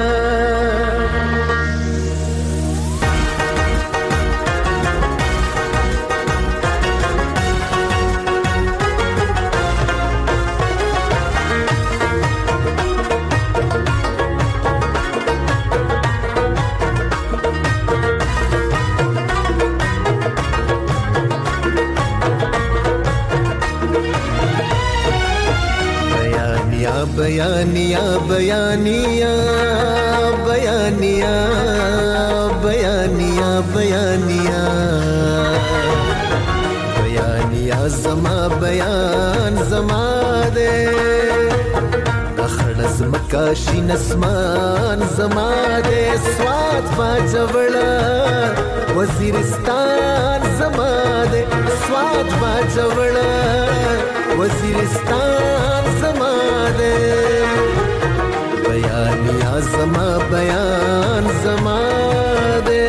बयानिया बयानिया बयानिया बयानिया बयानिया बयानिया जमा बयान जमा दे दखड़स मकाशी नस्मान जमा दे स्वाद बाजवड़ा वजीरिस्तान जमा दे स्वाद बाजवड़ा वजीरिस्तान जमा दे बयानिया जमा बयान जमा दे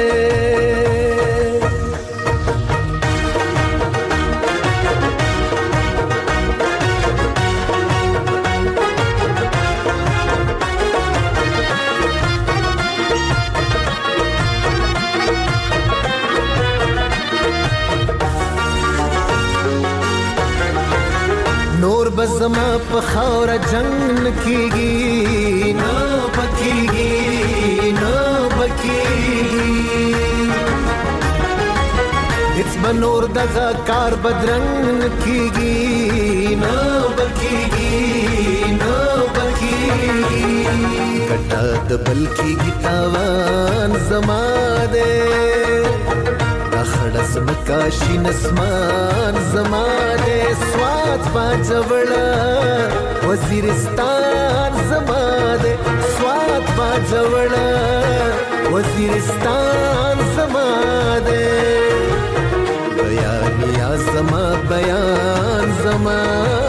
नूर बज़मा पखार जंग कीगी ना बकीगी ना बकीगी इस बनूर दगा कार बदरंग कीगी ना बकीगी ना बकीगी कटा दबल की गितावान जमा दे खड़स मकाशी नस्मान जमा दे स्वाद बाजवड़ा वजीरिस्तान समादे स्वाद बाजवड़ा वजीरिस्तान समादे बयान या समा बयान समा